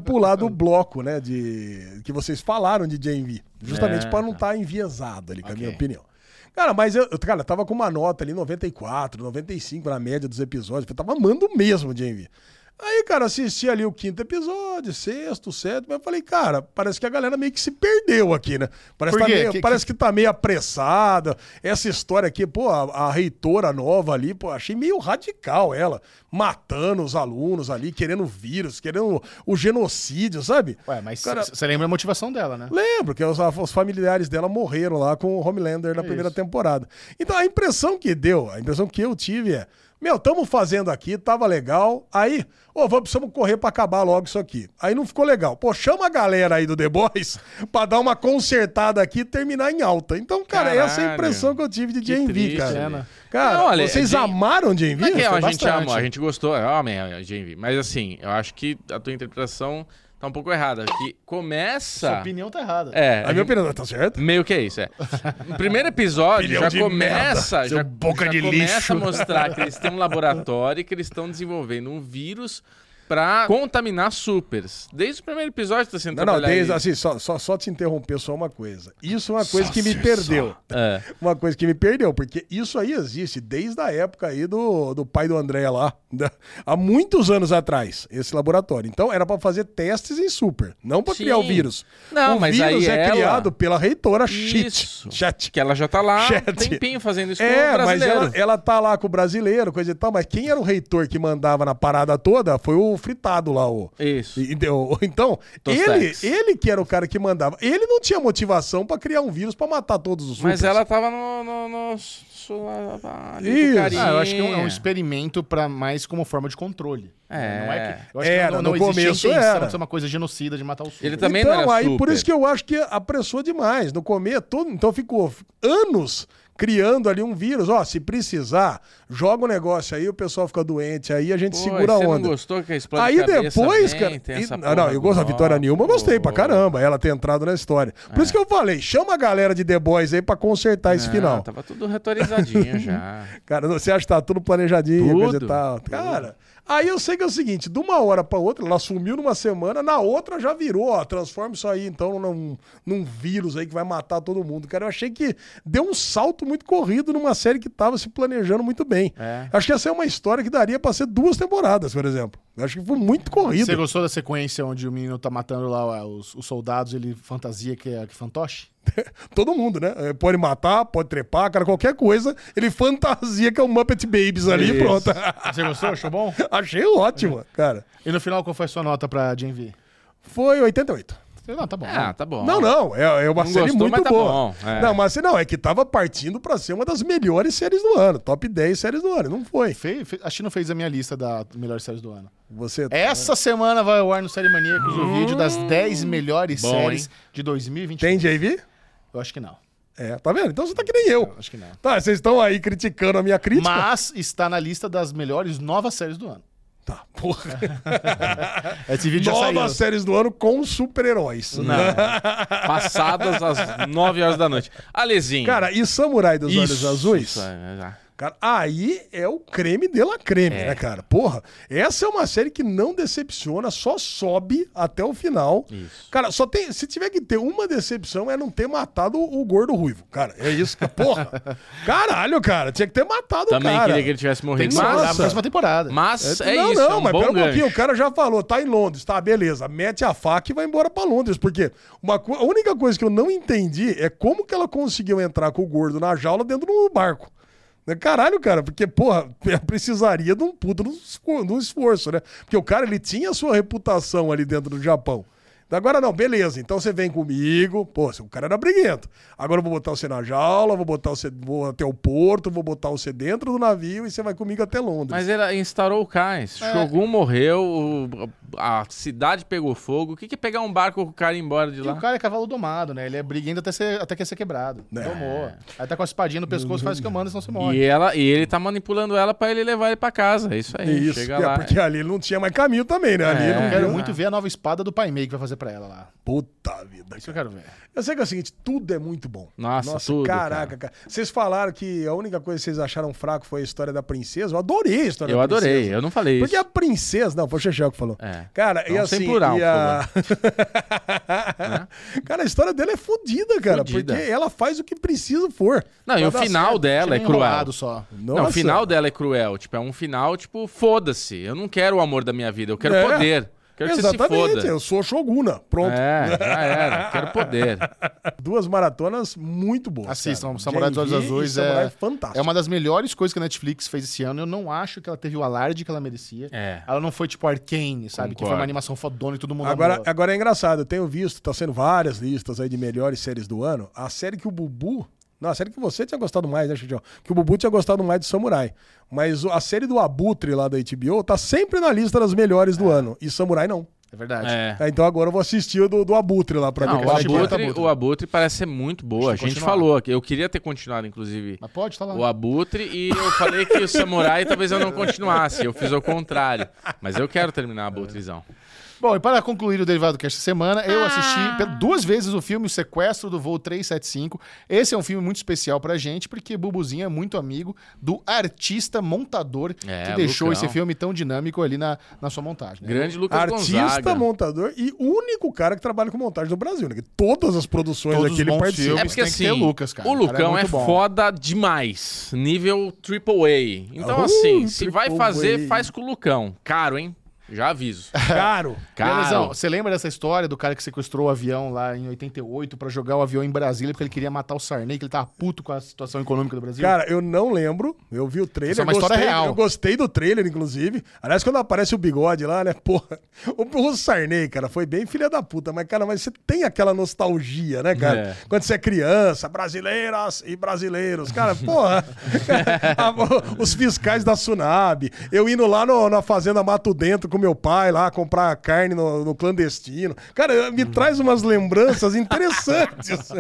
o bloco, né? Que vocês falaram de Jane V. Justamente pra não estar enviesado ali, com a minha opinião. Cara, mas eu tava com uma nota ali, 94, 95 na média dos episódios. Eu tava amando mesmo Jane V. Aí, cara, assisti ali o 5º episódio, 6º, 7º, mas eu falei, cara, parece que a galera meio que se perdeu aqui, né? Parece que tá meio apressada. Essa história aqui, a reitora nova ali, achei meio radical ela, matando os alunos ali, querendo vírus, querendo o genocídio, sabe? Ué, mas você lembra a motivação dela, né? Lembro, que os familiares dela morreram lá com o Homelander na primeira temporada. Então, a impressão que eu tive é, estamos fazendo aqui, tava legal, aí, precisamos correr pra acabar logo isso aqui. Aí não ficou legal. Chama a galera aí do The Boys pra dar uma consertada aqui e terminar em alta. Então, cara, essa é a impressão que eu tive de Jane V, cara. Né? Cara, vocês amaram Jane V? A gente amou, a gente gostou, eu amei a Jane V. Mas assim, eu acho que a tua interpretação tá um pouco errada, que começa... Sua opinião tá errada. A minha opinião tá certa? Meio que é isso, No primeiro episódio, já começa a mostrar que eles têm um laboratório e que eles estão desenvolvendo um vírus pra contaminar supers. Desde o primeiro episódio tá sendo trabalhado. Assim, só te interromper só uma coisa. Isso é uma coisa que me perdeu. Uma coisa que me perdeu, porque isso aí existe desde a época aí do pai do André lá, há muitos anos atrás, esse laboratório. Então era pra fazer testes em super, não pra criar o vírus. Não, o mas vírus aí criado pela reitora Chat. Que ela já tá lá um tempinho fazendo isso com o brasileiro. Mas ela tá lá com o brasileiro, coisa e tal, mas quem era o reitor que mandava na parada toda foi o fritado lá. Isso. Então, ele que era o cara que mandava. Ele não tinha motivação pra criar um vírus pra matar todos os supers. Mas ela tava eu acho que é um experimento mais como forma de controle. Eu acho que não no existe começo a intenção de ser uma coisa genocida, de matar o super. Ele também não era super. Por isso que eu acho que apressou demais. No começo, então ficou anos criando ali um vírus. Se precisar, joga o negócio aí, o pessoal fica doente, aí a gente segura a onda. Você não gostou que a explode aí depois, cara... eu gosto da Vitória Nilma, eu gostei pra caramba, ela ter entrado na história. Por isso que eu falei, chama a galera de The Boys aí pra consertar esse final. Tava tudo retorizadinho já. Cara, você acha que tá tudo planejadinho, coisa e tal. Cara... Aí eu sei que é o seguinte, de uma hora pra outra, ela sumiu numa semana, na outra já virou, transforma isso aí então num vírus aí que vai matar todo mundo. Cara, eu achei que deu um salto muito corrido numa série que tava se planejando muito bem. Acho que essa é uma história que daria pra ser 2 temporadas, por exemplo. Eu acho que foi muito corrido. Você gostou da sequência onde o menino tá matando lá os soldados, ele fantasia que é fantoche? Todo mundo, né? Pode matar, pode trepar, cara, qualquer coisa. Ele fantasia que é o Muppet Babies ali e pronto. Você gostou? Achou bom? Achei ótimo, cara. E no final, qual foi a sua nota pra Jane V? Foi 88. Não, tá bom. Tá bom. Não, é uma Não série gostou, muito mas tá boa. bom, é. Não, mas não, é que tava partindo pra ser uma das melhores séries do ano. Top 10 séries do ano, não foi. Acho que não fez a minha lista das melhores séries do ano. Você... Essa semana vai ao ar no Série Maníacos o vídeo das 10 melhores Bom, séries hein? de 2021. Tem JV? Eu acho que não. Tá vendo? Então você tá que nem eu. Acho que não. Tá, vocês estão aí criticando a minha crítica? Mas está na lista das melhores novas séries do ano. Tá, porra. Esse vídeo já saiu. Novas séries do ano com super-heróis. Não. Passadas às 9 horas da noite. Alezinho. Cara, e Samurai dos Olhos Azuis? Isso, já. Cara, aí é o creme de la creme, né, cara? Porra, essa é uma série que não decepciona, só sobe até o final. Isso. Cara, só tem. Se tiver que ter uma decepção, é não ter matado o gordo ruivo. Cara, é isso. Porra. Caralho, cara, tinha que ter matado Também o cara. queria que ele tivesse Tem morrido. que segurar Mas, a próxima temporada. mas Não, isso, é um mas bom pera um pouquinho, gancho. o cara já falou, tá em Londres, tá, beleza, mete a faca e vai embora pra Londres, porque a única coisa que eu não entendi é como que ela conseguiu entrar com o gordo na jaula dentro do barco. Caralho, cara, porque, porra, precisaria de um puto de um esforço, né? Porque o cara, ele tinha a sua reputação ali dentro do Japão. Agora não, beleza, então você vem comigo, pô, o cara era briguento. Agora eu vou botar você na jaula, vou até o porto, vou botar você dentro do navio e você vai comigo até Londres. Mas ele instaurou o cais. Shogun morreu, a cidade pegou fogo. O que é pegar um barco com o cara e ir embora de E lá? o cara é cavalo domado, né? Ele é briguento até quer ser quebrado. Domou. Aí tá com a espadinha no pescoço, faz o que eu mando, senão você morre. E ele tá manipulando ela pra ele levar ele pra casa. É isso aí. Isso, Chega lá. porque ali ele não tinha mais caminho também, né? Ali não Eu quero viu. muito ver a nova espada do Pai Mei que vai fazer pra ela lá. Puta vida. Isso que eu quero ver. Eu sei que é o seguinte, tudo é muito bom. Nossa, tudo, caraca, cara. Vocês falaram que a única coisa que vocês acharam fraco foi a história da princesa. Eu adorei a história Eu da adorei, princesa. eu não falei isso. Porque a princesa... Não, foi o Chechel que falou. Cara, Não, e assim... sem plural, e a... Cara, a história dela é fodida, cara. Fodida. Porque ela faz o que preciso for. Não, e o Pra dar final certo. dela é Tinha cruel. enrolado só. Não, o Nossa. final dela é cruel. Tipo, é um final, tipo, foda-se. Eu não quero o amor da minha vida, eu quero É. poder. Quero que você se Exatamente, foda. eu sou Shoguna. Pronto. Já era. Quero poder. Duas maratonas muito boas. Assistam, cara. Samurai dos Olhos Gen.V Azuis e Samurai fantástico. é uma das melhores coisas que a Netflix fez esse ano. Eu não acho que ela teve o alarde que ela merecia. Ela não foi tipo Arcane, sabe? Que foi uma animação fodona e todo mundo amou. Agora é engraçado, eu tenho visto, tá sendo várias listas aí de melhores séries do ano. A série que o Bubu... Não, a série que você tinha gostado mais, né, Chichão? Que o Bubu tinha gostado mais de Samurai. Mas a série do Abutre lá da HBO tá sempre na lista das melhores do ano. E Samurai não. É verdade. Então agora eu vou assistir o do Abutre lá pra Não, ver. o Abutre parece ser muito boa. A gente falou aqui. Eu queria ter continuado, inclusive, Mas pode, tá lá. o Abutre. E eu falei que o Samurai talvez eu não continuasse. Eu fiz o contrário. Mas eu quero terminar Abutrezão. Bom, e para concluir o Derivado Cast essa semana, eu assisti 2 vezes o filme O Sequestro do Voo 375. Esse é um filme muito especial pra gente, porque Bubuzinho é muito amigo do artista montador que deixou Lucão. esse filme tão dinâmico ali na sua montagem. Né? Grande Lucas Artista, Gonzaga. montador e único cara que trabalha com montagem no Brasil, né? Que todas as produções Todos aqui os ele bons participa. filmes. É porque Tem que ter assim, Lucas, cara. o O cara é Lucão é muito bom. foda demais. Nível AAA. Então assim, se vai fazer, faz com o Lucão. Caro, hein? Já aviso. Caro. Belezão, Caro. você lembra dessa história do cara que sequestrou o avião lá em 88 pra jogar o avião em Brasília porque ele queria matar o Sarney, que ele tava puto com a situação econômica do Brasil? Cara, eu não lembro. Eu vi o trailer. Essa é uma história real. Eu gostei do trailer, inclusive. Aliás, quando aparece o bigode lá, né? Porra. O Sarney, cara, foi bem filha da puta. Mas, cara, você tem aquela nostalgia, né, cara? Quando você é criança, brasileiras e brasileiros. Cara, porra. Os fiscais da Sunab. Eu indo lá na Fazenda Mato Dentro com meu pai lá, comprar carne no clandestino. Cara, me traz umas lembranças interessantes.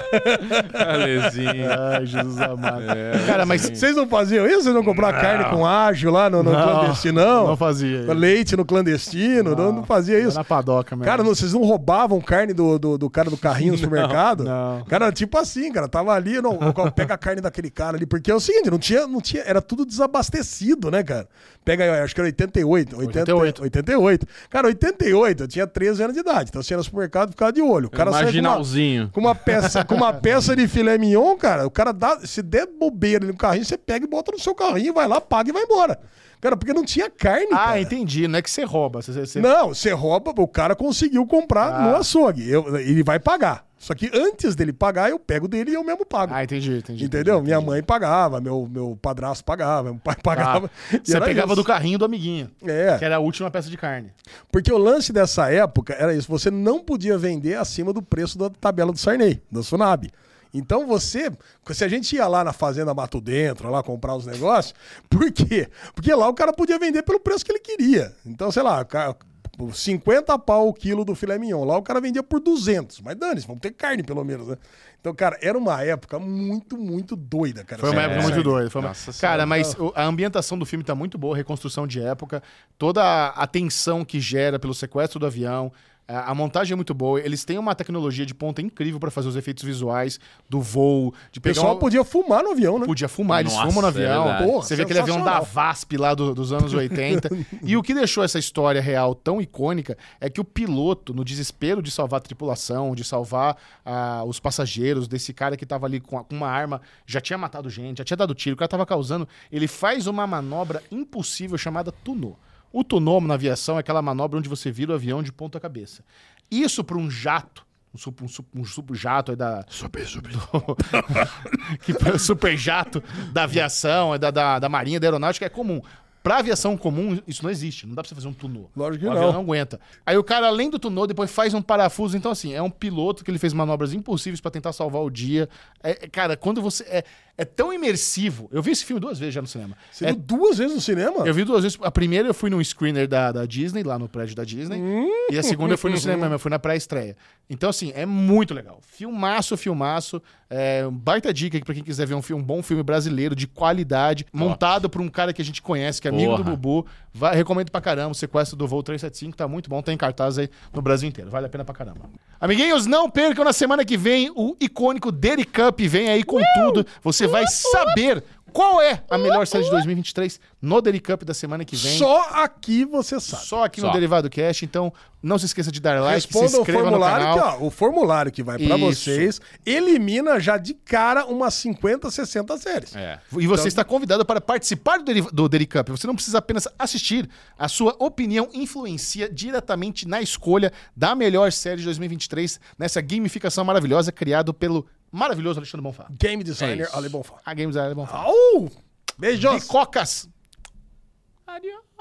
Alezinho. Ai, Jesus amado. Cara, mas Vocês não faziam isso? Vocês não compravam carne com ágio lá no clandestino, não? Não fazia. Leite no clandestino? Não fazia isso? Na padoca mesmo. Cara, vocês não roubavam carne do cara do carrinho no supermercado? não. Cara, tipo assim, cara, tava ali, pega a carne daquele cara ali, porque é o seguinte, não tinha, era tudo desabastecido, né, cara? Pega, acho que era 88. 88. Cara, 88, eu tinha 13 anos de idade, então você ia no supermercado e ficava de olho. O cara sai Marginalzinho. com uma peça de filé mignon, cara, o cara dá, se der bobeira ali no carrinho, você pega e bota no seu carrinho, vai lá, paga e vai embora. Cara, porque não tinha carne, Ah, cara. entendi. Não é que você rouba. Não, você rouba, o cara conseguiu comprar no açougue. Ele vai pagar. Só que antes dele pagar, eu pego dele e eu mesmo pago. Ah, entendi. Entendeu? Minha mãe pagava, meu padrasto pagava, meu pai pagava. Você pegava do carrinho do amiguinho. É. Que era a última peça de carne. Porque o lance dessa época era isso. Você não podia vender acima do preço da tabela do Sarney, da Sunab. Então se a gente ia lá na Fazenda Mato Dentro, lá comprar os negócios, por quê? Porque lá o cara podia vender pelo preço que ele queria. Então, sei lá, 50 pau o quilo do filé mignon. Lá o cara vendia por 200. Mas dane-se, vamos ter carne pelo menos, né? Então, cara, era uma época muito, muito doida, cara. Foi uma época muito doida. Cara, mas a ambientação do filme tá muito boa, reconstrução de época, toda a tensão que gera pelo sequestro do avião. A montagem é muito boa. Eles têm uma tecnologia de ponta incrível pra fazer os efeitos visuais do voo. O pessoal podia fumar no avião, né? Podia fumar, eles fumam no avião. Porra, você vê aquele avião da VASP lá dos anos 80. E o que deixou essa história real tão icônica é que o piloto, no desespero de salvar a tripulação, de salvar os passageiros, desse cara que tava ali com uma arma, já tinha matado gente, já tinha dado tiro, o cara tava causando, ele faz uma manobra impossível chamada tunô. O tunô na aviação é aquela manobra onde você vira o avião de ponta cabeça. Isso para um jato, um super jato aí da... super jato da aviação, da marinha, da aeronáutica é comum. Pra aviação comum, isso não existe. Não dá pra você fazer um tunô. Lógico que o avião não aguenta. Aí o cara, além do tunô, depois faz um parafuso. Então, assim, é um piloto que ele fez manobras impossíveis pra tentar salvar o dia. Cara, quando você... É tão imersivo. Eu vi esse filme 2 vezes já no cinema. Você viu 2 vezes no cinema? Eu vi 2 vezes. A primeira eu fui num screener da Disney, lá no prédio da Disney. E a segunda eu fui no cinema, eu fui na pré-estreia. Então, assim, é muito legal. Filmaço. Baita dica aqui pra quem quiser ver um bom filme brasileiro, de qualidade, montado por um cara que a gente conhece, que é amigo do Bubu. Recomendo pra caramba. O Sequestro do Voo 375 tá muito bom. Tem cartaz aí no Brasil inteiro. Vale a pena pra caramba. Amiguinhos, não percam na semana que vem o icônico Daily Cup. Vem aí com tudo. Você vai saber qual é a melhor série de 2023 no Daily Cup da semana que vem. Só aqui você sabe. Só aqui no Derivado Cast. Então, não se esqueça de dar like, responda se inscreva o formulário no canal. que, o formulário que vai pra vocês elimina já de cara umas 50, 60 séries. E você está convidado para participar do Daily Cup. Você não precisa apenas assistir. A sua opinião influencia diretamente na escolha da melhor série de 2023 nessa gamificação maravilhosa criada pelo maravilhoso Alexandre Bonfá. Game designer Ale Bonfá. A Game designer Ale Bonfá. Beijos. Bicocas. Adiós.